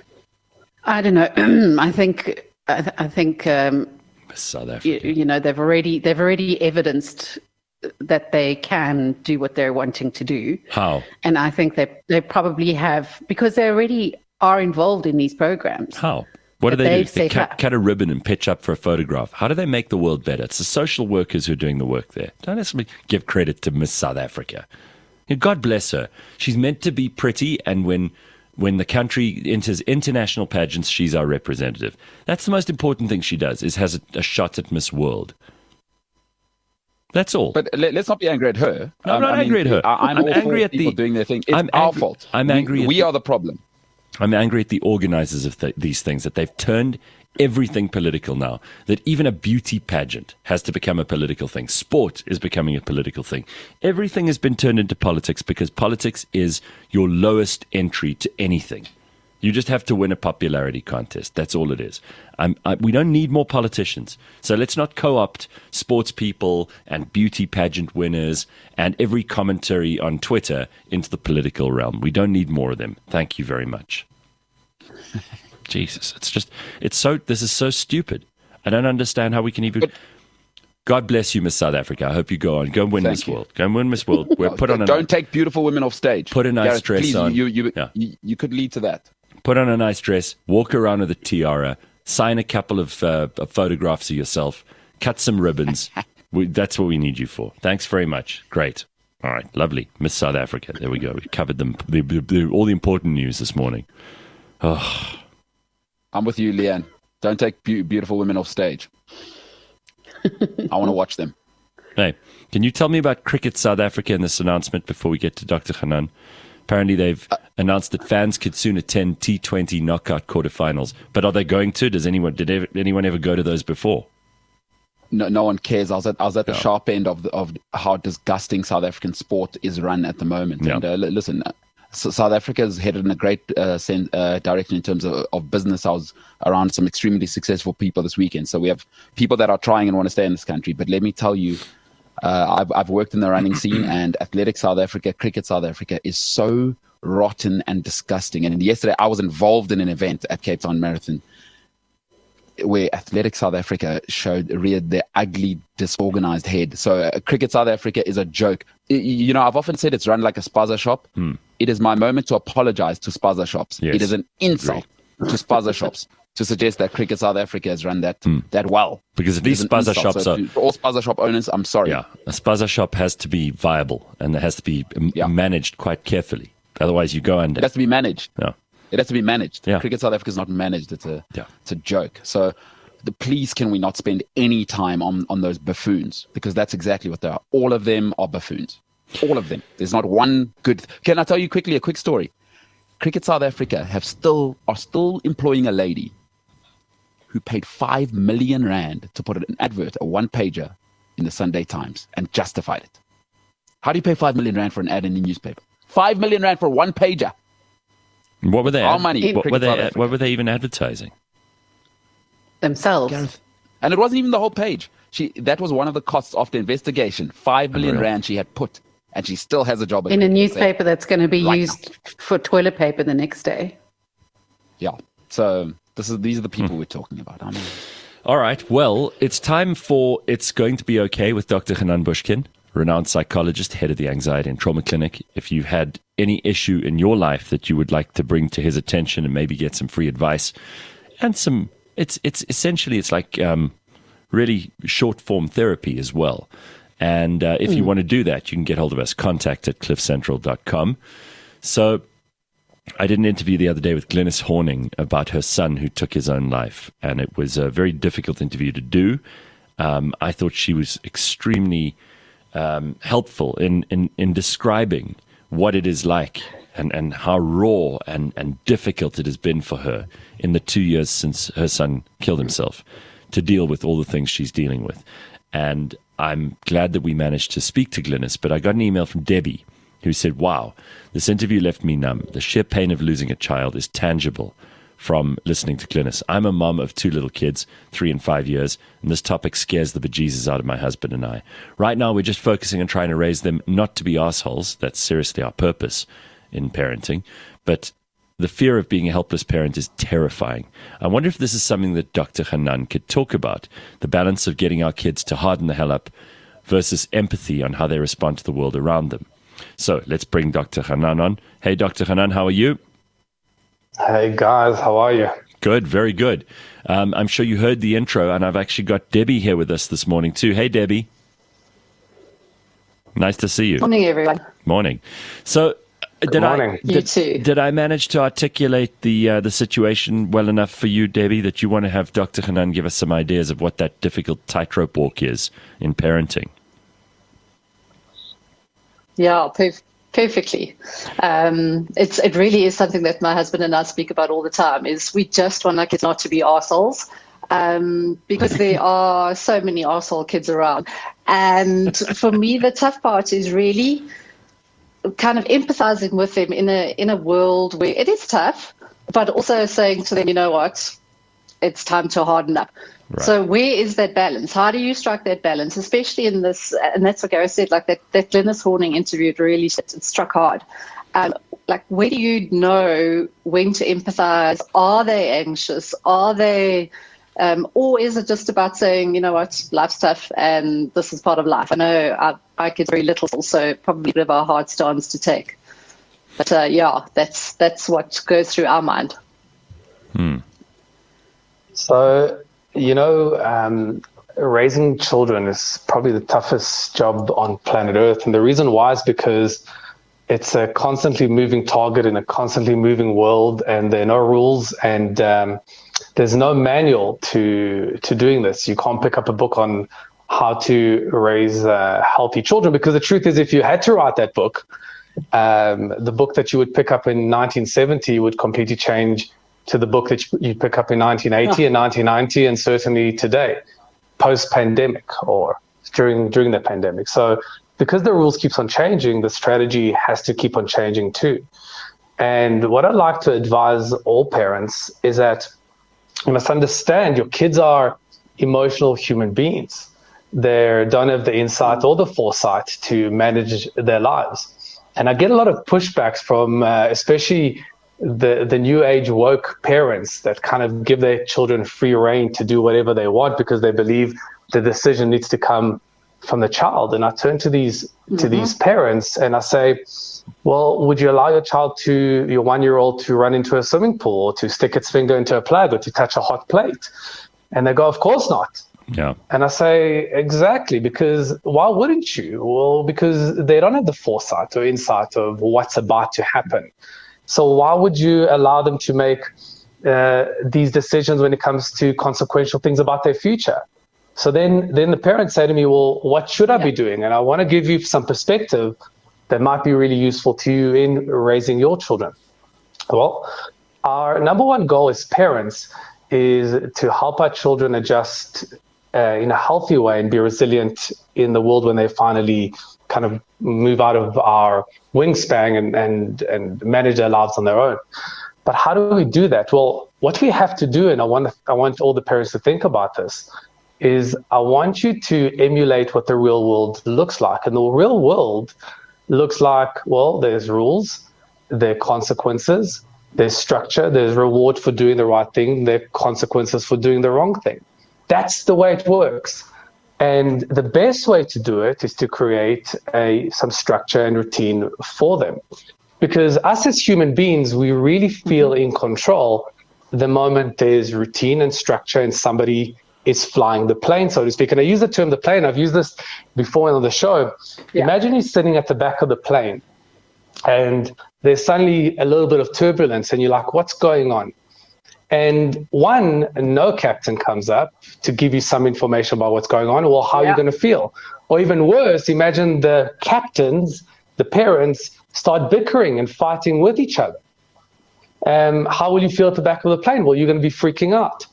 I don't know. I think I, th- I think um, Miss South you, Africa. you know they've already they've already evidenced that they can do what they're wanting to do. How? And I think they they probably have because they already are involved in these programs. How? What do that they do? they've They set cut, up. cut a ribbon and pitch up for a photograph. How do they make the world better? It's the social workers who are doing the work there. Don't necessarily give credit to Miss South Africa. God bless her. She's meant to be pretty, and when when the country enters international pageants, she's our representative. That's the most important thing she does, is has a, a shot at Miss World. That's all. But let, let's not be angry at her. No, I'm Um, not I mean, angry at her. I, I'm, I'm all angry for at the- people doing their thing. It's I'm our angry- fault. I'm We- angry at We, the- are the problem. I'm angry at the organizers of th- these things, that they've turned everything political now, that even a beauty pageant has to become a political thing. Sport is becoming a political thing. Everything has been turned into politics because politics is your lowest entry to anything. You just have to win a popularity contest. That's all it is. I'm, I, we don't need more politicians. So let's not co-opt sports people and beauty pageant winners and every commentary on Twitter into the political realm. We don't need more of them. Thank you very much. Jesus, it's just, it's so, this is so stupid. I don't understand how we can even... But- God bless you, Miss South Africa. I hope you go on. Go and win Thank Miss you. World. Go and win Miss World. We're put on a Don't take beautiful women off stage. Put a nice Gareth, dress please, on. You, you, Yeah. you, you could lead to that. Put on a nice dress, walk around with a tiara, sign a couple of, uh, of photographs of yourself, cut some ribbons. we, that's what we need you for. Thanks very much. Great. All right. Lovely. Miss South Africa. There we go. We covered them, the, the, the, all the important news this morning. Oh, I'm with you, Leanne. Don't take be- beautiful women off stage. I want to watch them. hey, can you tell me about Cricket South Africa and this announcement before we get to Doctor Hanan? Apparently, they've uh, announced that fans could soon attend T twenty knockout quarterfinals. But are they going to? Does anyone did ever, anyone ever go to those before? No, no one cares. I was at I was at the Yeah. sharp end of the, of how disgusting South African sport is run at the moment. Yeah. And uh, l- listen, uh, so South Africa is headed in a great uh, sen- uh, direction in terms of, of business. I was around some extremely successful people this weekend. So we have people that are trying and want to stay in this country. But let me tell you, uh, I've, I've worked in the running scene, and Athletic South Africa, Cricket South Africa is so rotten and disgusting. And yesterday I was involved in an event at Cape Town Marathon where Athletic South Africa showed reared their ugly, disorganized head. So uh, Cricket South Africa is a joke. Y- You know, I've often said it's run like a spaza shop. Hmm. It is my moment to apologize to spaza shops. Yes. It is an insult to spaza shops to suggest that Cricket South Africa has run that that well. Because at It is least an spaza insult. shops So are. to- for all spaza shop owners, I'm sorry. Yeah, a spaza shop has to be viable and it has to be m- Yeah. managed quite carefully. Otherwise, you go under. It has to be managed. Yeah. It has to be managed. Yeah. Cricket South Africa is not managed. It's a Yeah. it's a joke. So the please can we not spend any time on, on those buffoons, because that's exactly what they are. All of them are buffoons. All of them. There's not one good. Can I tell you quickly a quick story? Cricket South Africa have still are still employing a lady who paid five million rand to put an advert, a one pager, in the Sunday Times and justified it. How do you pay five million rand for an ad in the newspaper? Five million rand for one pager. What were they? Our money, What were Cricket South they? Africa. What were they even advertising? Themselves. Gareth. And it wasn't even the whole page. She that was one of the costs after investigation. Five million Unreal. rand she had put, and she still has a job at In a Cricket. newspaper that's going to be Right used for toilet paper the next day. Yeah. So this is these are the people we're talking about. I mean, All right. Well, it's time for It's Going to Be Okay with Doctor Hanan Bushkin, renowned psychologist, head of the Anxiety and Trauma Clinic. If you've had any issue in your life that you would like to bring to his attention and maybe get some free advice and some, it's it's essentially, it's like um, really short form therapy as well. And uh, if you want to do that, you can get hold of us, contact at cliff central dot com. So I did an interview the other day with Glynis Horning about her son who took his own life, and it was a very difficult interview to do. Um, I thought she was extremely um, helpful in, in, in describing what it is like and, and how raw and, and difficult it has been for her in the two years since her son killed himself to deal with all the things she's dealing with. And I'm glad that we managed to speak to Glynis, but I got an email from Debbie who said, wow, this interview left me numb. The sheer pain of losing a child is tangible from listening to Glynis. I'm a mom of two little kids, three and five years, and this topic scares the bejesus out of my husband and I. Right now, we're just focusing on trying to raise them not to be assholes. That's seriously our purpose in parenting. But the fear of being a helpless parent is terrifying. I wonder if this is something that Doctor Hanan could talk about, the balance of getting our kids to harden the hell up versus empathy on how they respond to the world around them. So let's bring Doctor Hanan on. Hey, Doctor Hanan, how are you? Hey guys, how are you? Good, very good. Um, I'm sure you heard the intro, and I've actually got Debbie here with us this morning too. Hey, Debbie. Nice to see you. Morning, everyone. Morning. So, uh, did morning. I You did, too. did I manage to articulate the uh, the situation well enough for you, Debbie, that you want to have Doctor Hanan give us some ideas of what that difficult tightrope walk is in parenting? Yeah, perf- perfectly. Um, it's it really is something that my husband and I speak about all the time. Is we just want our kids not to be arseholes, um, because there are so many arsehole kids around. And for me, the tough part is really kind of empathizing with them in a in a world where it is tough, but also saying to them, you know what, it's time to harden up. Right. So where is that balance? How do you strike that balance, especially in this? And that's what Gareth said. Like that, that Glynis Horning interview, it really it, it struck hard. Um, like, where do you know when to empathize? Are they anxious? Are they, um, or is it just about saying, you know what, life's tough and this is part of life? I know our, our kids are very little, so probably a bit of a hard stance to take. But uh, yeah, that's that's what goes through our mind. Hmm. So, you know, um, raising children is probably the toughest job on planet Earth. And the reason why is because it's a constantly moving target in a constantly moving world, and there are no rules, and um, there's no manual to to doing this. You can't pick up a book on how to raise uh, healthy children, because the truth is, if you had to write that book, um, the book that you would pick up in nineteen seventy would completely change to the book that you pick up in nineteen eighty oh. and nineteen ninety, and certainly today, post-pandemic or during during the pandemic. So because the rules keeps on changing, the strategy has to keep on changing too. And what I'd like to advise all parents is that you must understand your kids are emotional human beings. They don't have the insight or the foresight to manage their lives. And I get a lot of pushbacks from uh, especially the the new age woke parents that kind of give their children free rein to do whatever they want because they believe the decision needs to come from the child. And I turn to these mm-hmm. to these parents and I say, well, would you allow your child to, your one-year-old to run into a swimming pool or to stick its finger into a plug or to touch a hot plate? And they go, of course not. Yeah. And I say, exactly, because why wouldn't you? Well, because they don't have the foresight or insight of what's about to happen. So why would you allow them to make uh, these decisions when it comes to consequential things about their future? So then, then the parents say to me, well, what should I yeah. be doing? And I want to give you some perspective that might be really useful to you in raising your children. Well, our number one goal as parents is to help our children adjust uh, in a healthy way and be resilient in the world when they finally kind of move out of our wingspan and, and, and manage their lives on their own. But how do we do that? Well, what we have to do, and I want, I want all the parents to think about this, is I want you to emulate what the real world looks like. And the real world looks like, well, there's rules, there are consequences, there's structure, there's reward for doing the right thing, there are consequences for doing the wrong thing. That's the way it works. And the best way to do it is to create a some structure and routine for them. Because us as human beings, we really feel mm-hmm. in control the moment there's routine and structure and somebody is flying the plane, so to speak. And I use the term the plane. I've used this before on the show. Yeah. Imagine you're sitting at the back of the plane and there's suddenly a little bit of turbulence and you're like, what's going on? And one, no captain comes up to give you some information about what's going on. Well, how yeah. are you going to feel? Or even worse, imagine the captains, the parents, start bickering and fighting with each other. Um, how will you feel at the back of the plane? Well, you're going to be freaking out.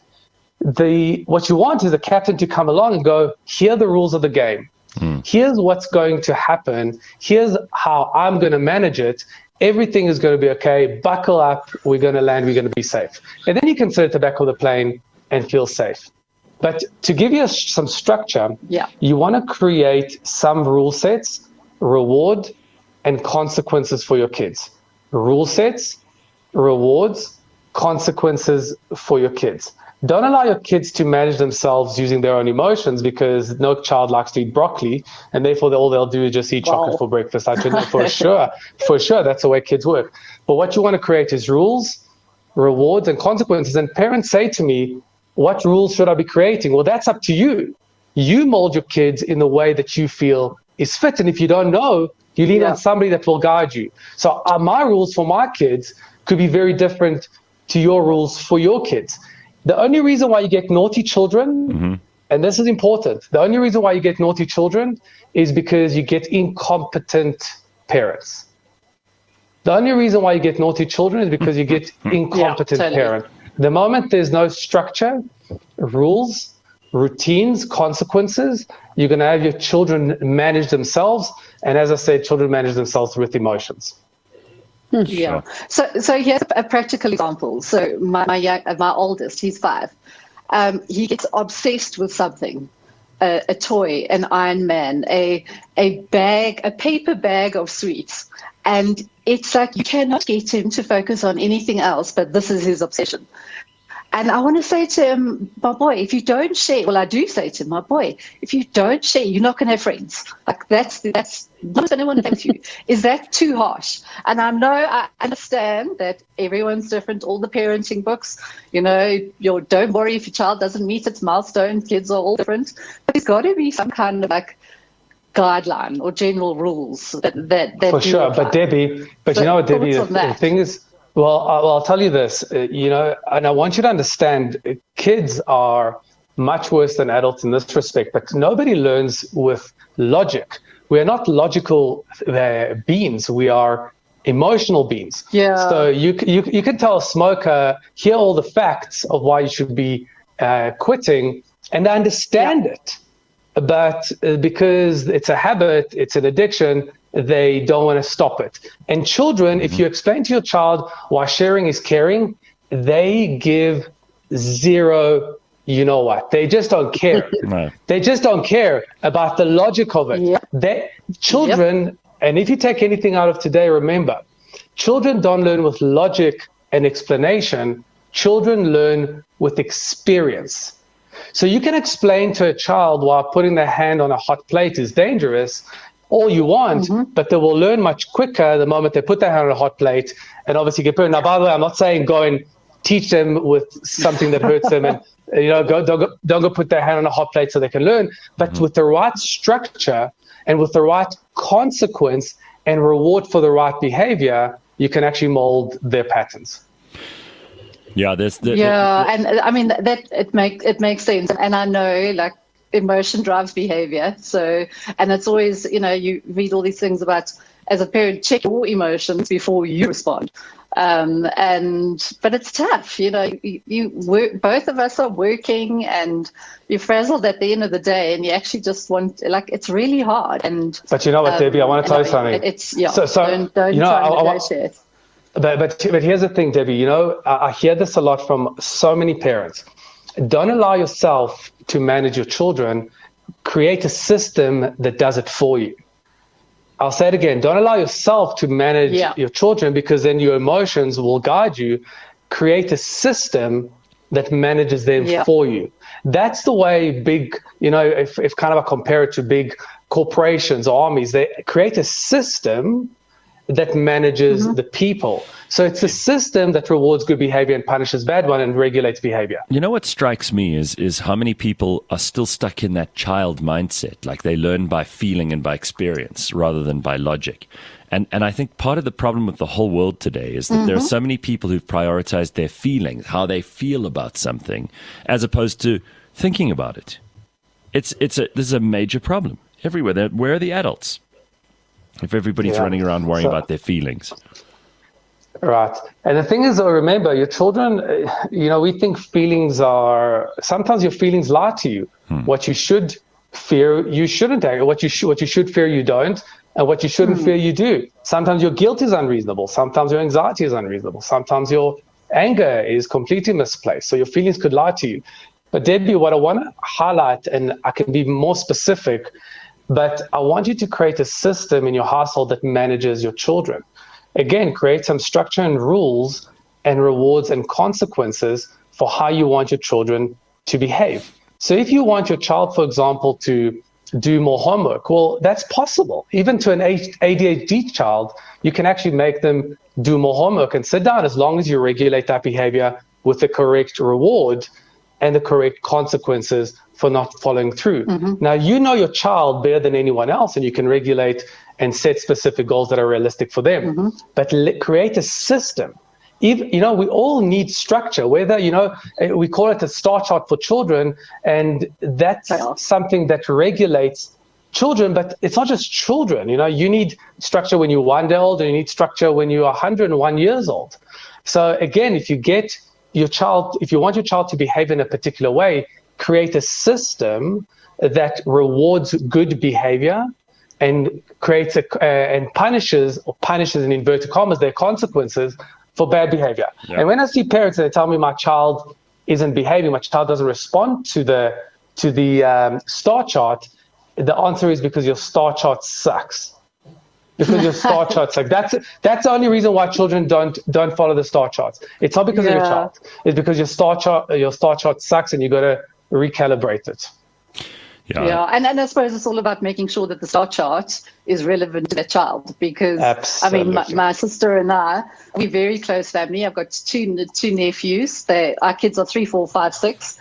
The what you want is a captain to come along and go, here are the rules of the game. Mm. Here's what's going to happen. Here's how I'm going to manage it. Everything is going to be okay. Buckle up. We're going to land. We're going to be safe. And then you can sit at the back of the plane and feel safe. But to give you a, some structure, yeah. you want to create some rule sets, reward, and consequences for your kids. Rule sets, rewards, consequences for your kids. Don't allow your kids to manage themselves using their own emotions, because no child likes to eat broccoli, and therefore all they'll do is just eat chocolate wow. for breakfast. I can know for sure, for sure, that's the way kids work. But what you want to create is rules, rewards, and consequences. And parents say to me, what rules should I be creating? Well, that's up to you. You mold your kids in the way that you feel is fit. And if you don't know, you lean yeah. on somebody that will guide you. So uh, my rules for my kids could be very different to your rules for your kids. The only reason why you get naughty children, mm-hmm. and this is important, the only reason why you get naughty children is because you get incompetent parents. The only reason why you get naughty children is because you get incompetent yeah, totally. parents. The moment there's no structure, rules, routines, consequences, you're going to have your children manage themselves. And as I said, children manage themselves with emotions. Yeah. So, so here's a practical example. So my my, young, my oldest, he's five. Um, he gets obsessed with something, a, a toy, an Iron Man, a a bag, a paper bag of sweets, and it's like you cannot get him to focus on anything else, but this is his obsession. And I want to say to him, my boy, if you don't share, well, I do say to him, my boy, if you don't share, you're not going to have friends. Like that's, that's not going to want to thank you. Is that too harsh? And I know, I understand that everyone's different. All the parenting books, you know, you're, don't worry if your child doesn't meet its milestone. Kids are all different. But there's got to be some kind of like guideline or general rules that that, that For sure, apply. but Debbie, but So you know what, Debbie, thoughts the, on the that? thing is, well, I, well, I'll tell you this, uh, you know, and I want you to understand, uh, kids are much worse than adults in this respect, but nobody learns with logic. We are not logical uh, beings. We are emotional beings. Yeah. So you you you can tell a smoker, hear all the facts of why you should be uh, quitting, and they understand Yeah. it. But uh, because it's a habit, it's an addiction, they don't want to stop it. And children, if you explain to your child why sharing is caring, they give zero, you know what? They just don't care. No. They just don't care about the logic of it. Yep. They, children, and if you take anything out of today, remember, children don't learn with logic and explanation. Children learn with experience. So you can explain to a child why putting their hand on a hot plate is dangerous all you want, Mm-hmm. but they will learn much quicker the moment they put their hand on a hot plate and obviously get burned. Now, by the way, I'm not saying go and teach them with something that hurts them and, you know, go, don't, go, don't go put their hand on a hot plate so they can learn, but Mm-hmm. with the right structure and with the right consequence and reward for the right behavior, you can actually mold their patterns. Yeah, there's the, Yeah, and uh, I mean that it makes it makes sense, and I know like emotion drives behavior. So, and it's always, you know, you read all these things about as a parent, check your emotions before you respond. Um, and but it's tough, you know. You, you work, both of us are working, and you're frazzled at the end of the day, and you actually just want like it's really hard. And But you know what, um, Debbie, I want to tell you know, something. It's yeah. So- so, don't don't you know, try I- and I wa- negotiate. But, but but here's the thing, Debbie. You know, I, I hear this a lot from so many parents. Don't allow yourself to manage your children. Create a system that does it for you. I'll say it again. Don't allow yourself to manage Yeah. your children, because then your emotions will guide you. Create a system that manages them Yeah. for you. That's the way big, you know, if, if kind of I compare it to big corporations or armies, they create a system that manages Mm-hmm. the people. So it's a system that rewards good behavior and punishes bad one and regulates behavior. You know what strikes me is is how many people are still stuck in that child mindset, like they learn by feeling and by experience rather than by logic. And and I think part of the problem with the whole world today is that Mm-hmm. there are so many people who've prioritized their feelings, how they feel about something, as opposed to thinking about it. It's it's a this is a major problem everywhere. They're, where are the adults? If everybody's Yeah. running around worrying So- about their feelings. Right. And the thing is, though, remember, your children, uh, you know, we think feelings are, sometimes your feelings lie to you. What you should fear, you shouldn't act. What you, sh- what you should fear, you don't. And what you shouldn't fear, you do. Sometimes your guilt is unreasonable. Sometimes your anxiety is unreasonable. Sometimes your anger is completely misplaced. So your feelings could lie to you. But Debbie, what I want to highlight, and I can be more specific, but I want you to create a system in your household that manages your children. Again, create some structure and rules and rewards and consequences for how you want your children to behave. So if you want your child, for example, to do more homework, well, that's possible. Even to an A D H D child, you can actually make them do more homework and sit down, as long as you regulate that behavior with the correct reward and the correct consequences for not following through. Now, you know your child better than anyone else, and you can regulate and set specific goals that are realistic for them. But le- create a system. Even, you know, we all need structure, whether, you know, eh, we call it a star chart for children, and that's Yeah. something that regulates children, but it's not just children. You know, you need structure when you're one day old, and you need structure when you're one hundred one years old. So again, if you get your child, if you want your child to behave in a particular way, create a system that rewards good behavior and creates a, uh, and punishes or punishes in inverted commas their consequences for bad behavior. Yeah. And when I see parents and they tell me my child isn't behaving, my child doesn't respond to the to the um, star chart, the answer is because your star chart sucks. Because your star chart sucks. That's that's the only reason why children don't don't follow the star charts. It's not because of your Yeah. child. It's because your star chart your star chart sucks, and you got to recalibrate it. Yeah. Yeah, and, and I suppose it's all about making sure that the star chart is relevant to the child, because I mean, my, Absolutely. my sister and I, we're very close family. I've got two two nephews. They our kids are three, four, five, six,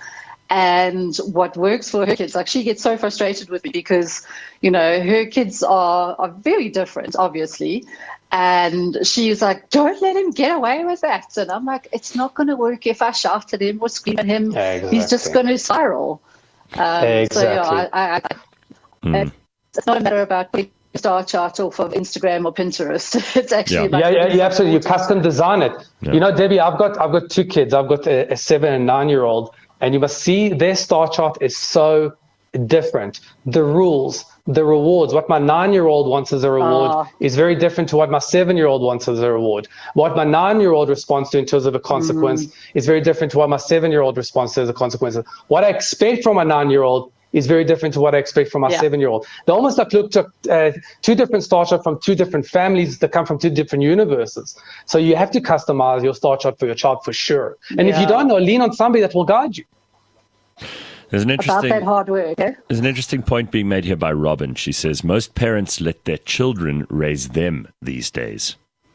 and what works for her kids. Like, she gets so frustrated with me because, you know, her kids are, are very different, obviously. And she's like, don't let him get away with that. And I'm like, it's not going to work if I shout at him or scream at him. Exactly. He's just going to spiral. Um, exactly. So, yeah, I, I, I, Mm. it's not a matter about putting a star chart off of Instagram or Pinterest. It's actually Yeah. about Yeah, yeah, yeah, absolutely. You custom design it. Yeah. You know, Debbie, I've got I've got two kids. I've got a, a seven and nine year old, and you must see their star chart is so different. The rules, the rewards, what my nine year old wants as a reward Ah. is very different to what my seven year old wants as a reward. What my nine year old responds to in terms of a consequence Mm-hmm. is very different to what my seven year old responds to as a consequence. What I expect from my nine year old is very different to what I expect from my Yeah. seven-year-old. They almost like looked at uh, two different star charts from two different families that come from two different universes. So you have to customize your star chart for your child for sure. And if you Yeah. don't know, lean on somebody that will guide you. There's an about interesting that hard work. Eh? there's an interesting point being made here by Robin. She says most parents let their children raise them these days.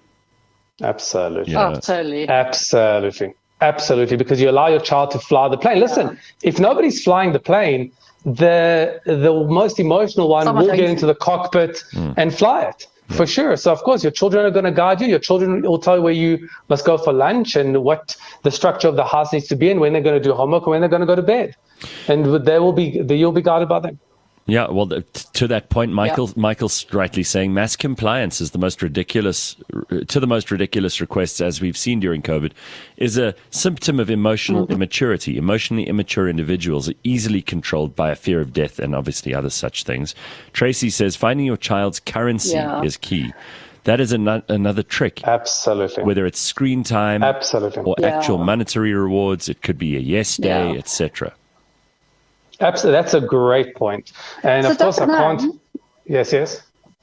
Absolutely. Yeah. Oh, totally. Absolutely. Absolutely. Because you allow your child to fly the plane. Listen, if nobody's flying the plane, the the most emotional one Someone will get owns into the cockpit and fly it. For sure. So, of course, your children are going to guide you. Your children will tell you where you must go for lunch and what the structure of the house needs to be and when they're going to do homework and when they're going to go to bed. And they will be, you'll be guided by them. Yeah, well, th- to that point, Michael, Michael's rightly saying mass compliance is the most ridiculous, to the most ridiculous requests, as we've seen during COVID, is a symptom of emotional immaturity. Emotionally immature individuals are easily controlled by a fear of death and obviously other such things. Tracy says finding your child's currency Yeah. is key. That is an- another trick. Absolutely. Whether it's screen time Absolutely. or Yeah. actual monetary rewards, it could be a yes day, Yeah. et cetera. Absolutely. That's a great point. And So of course, I Doctor can't. Nunn, Yes, yes.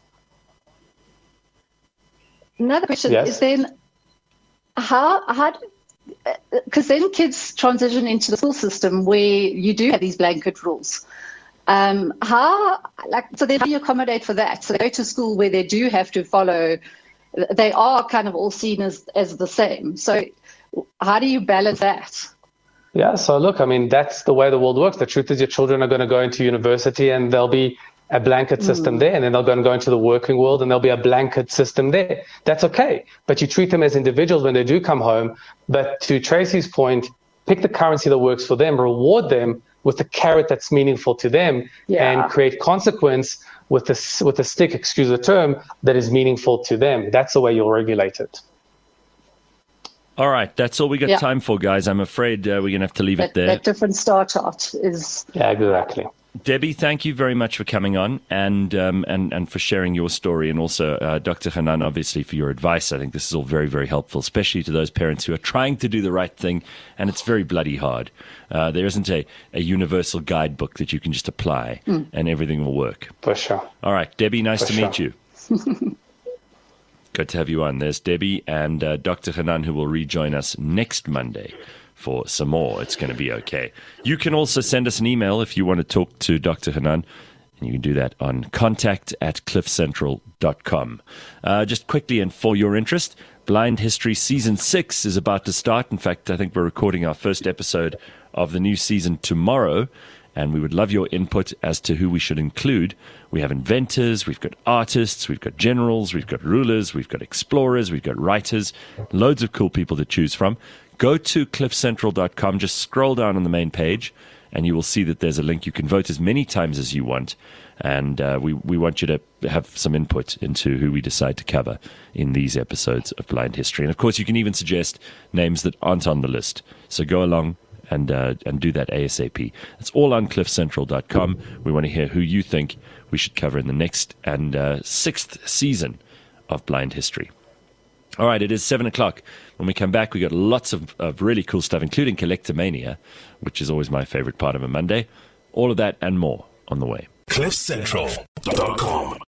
Another question Yes. is then how how because then kids transition into the school system where you do have these blanket rules. Um, how like so then how do you accommodate for that? So they go to school where they do have to follow. They are kind of all seen as as the same. So how do you balance that? Yeah, so look, I mean, that's the way the world works. The truth is your children are going to go into university and there'll be a blanket system there, and then they're going to go into the working world and there'll be a blanket system there. That's okay. But you treat them as individuals when they do come home. But to Tracy's point, pick the currency that works for them, reward them with the carrot that's meaningful to them, Yeah. and create consequence with the, with the stick, excuse the term, that is meaningful to them. That's the way you'll regulate it. All right, that's all we got Yeah. time for, guys. I'm afraid uh, we're going to have to leave That, it there. that different star chart is Yeah, exactly. Debbie, thank you very much for coming on and um, and, and for sharing your story, and also uh, Doctor Hanan, obviously, for your advice. I think this is all very, very helpful, especially to those parents who are trying to do the right thing, and it's very bloody hard. Uh, there isn't a, a universal guidebook that you can just apply and everything will work. For sure. All right, Debbie, nice For to sure. meet you. Good to have you on. There's Debbie and uh, Doctor Hanan, who will rejoin us next Monday for some more. It's going to be okay. You can also send us an email if you want to talk to Doctor Hanan, and you can do that on contact at cliff central dot com. Uh, just quickly, and for your interest, Blind History Season six is about to start. In fact, I think we're recording our first episode of the new season tomorrow, and we would love your input as to who we should include. We have inventors, we've got artists, we've got generals, we've got rulers, we've got explorers, we've got writers, loads of cool people to choose from. Go to cliff central dot com, just scroll down on the main page, and you will see that there's a link. You can vote as many times as you want, and uh, we, we want you to have some input into who we decide to cover in these episodes of Blind History. And, of course, you can even suggest names that aren't on the list. So go along and uh, and do that ASAP. It's all on cliff central dot com. We want to hear who you think we should cover in the next and uh, sixth season of Blind History. All right, it is seven o'clock. When we come back, we got lots of, of really cool stuff, including Collectomania, which is always my favorite part of a Monday. All of that and more on the way. cliff central dot com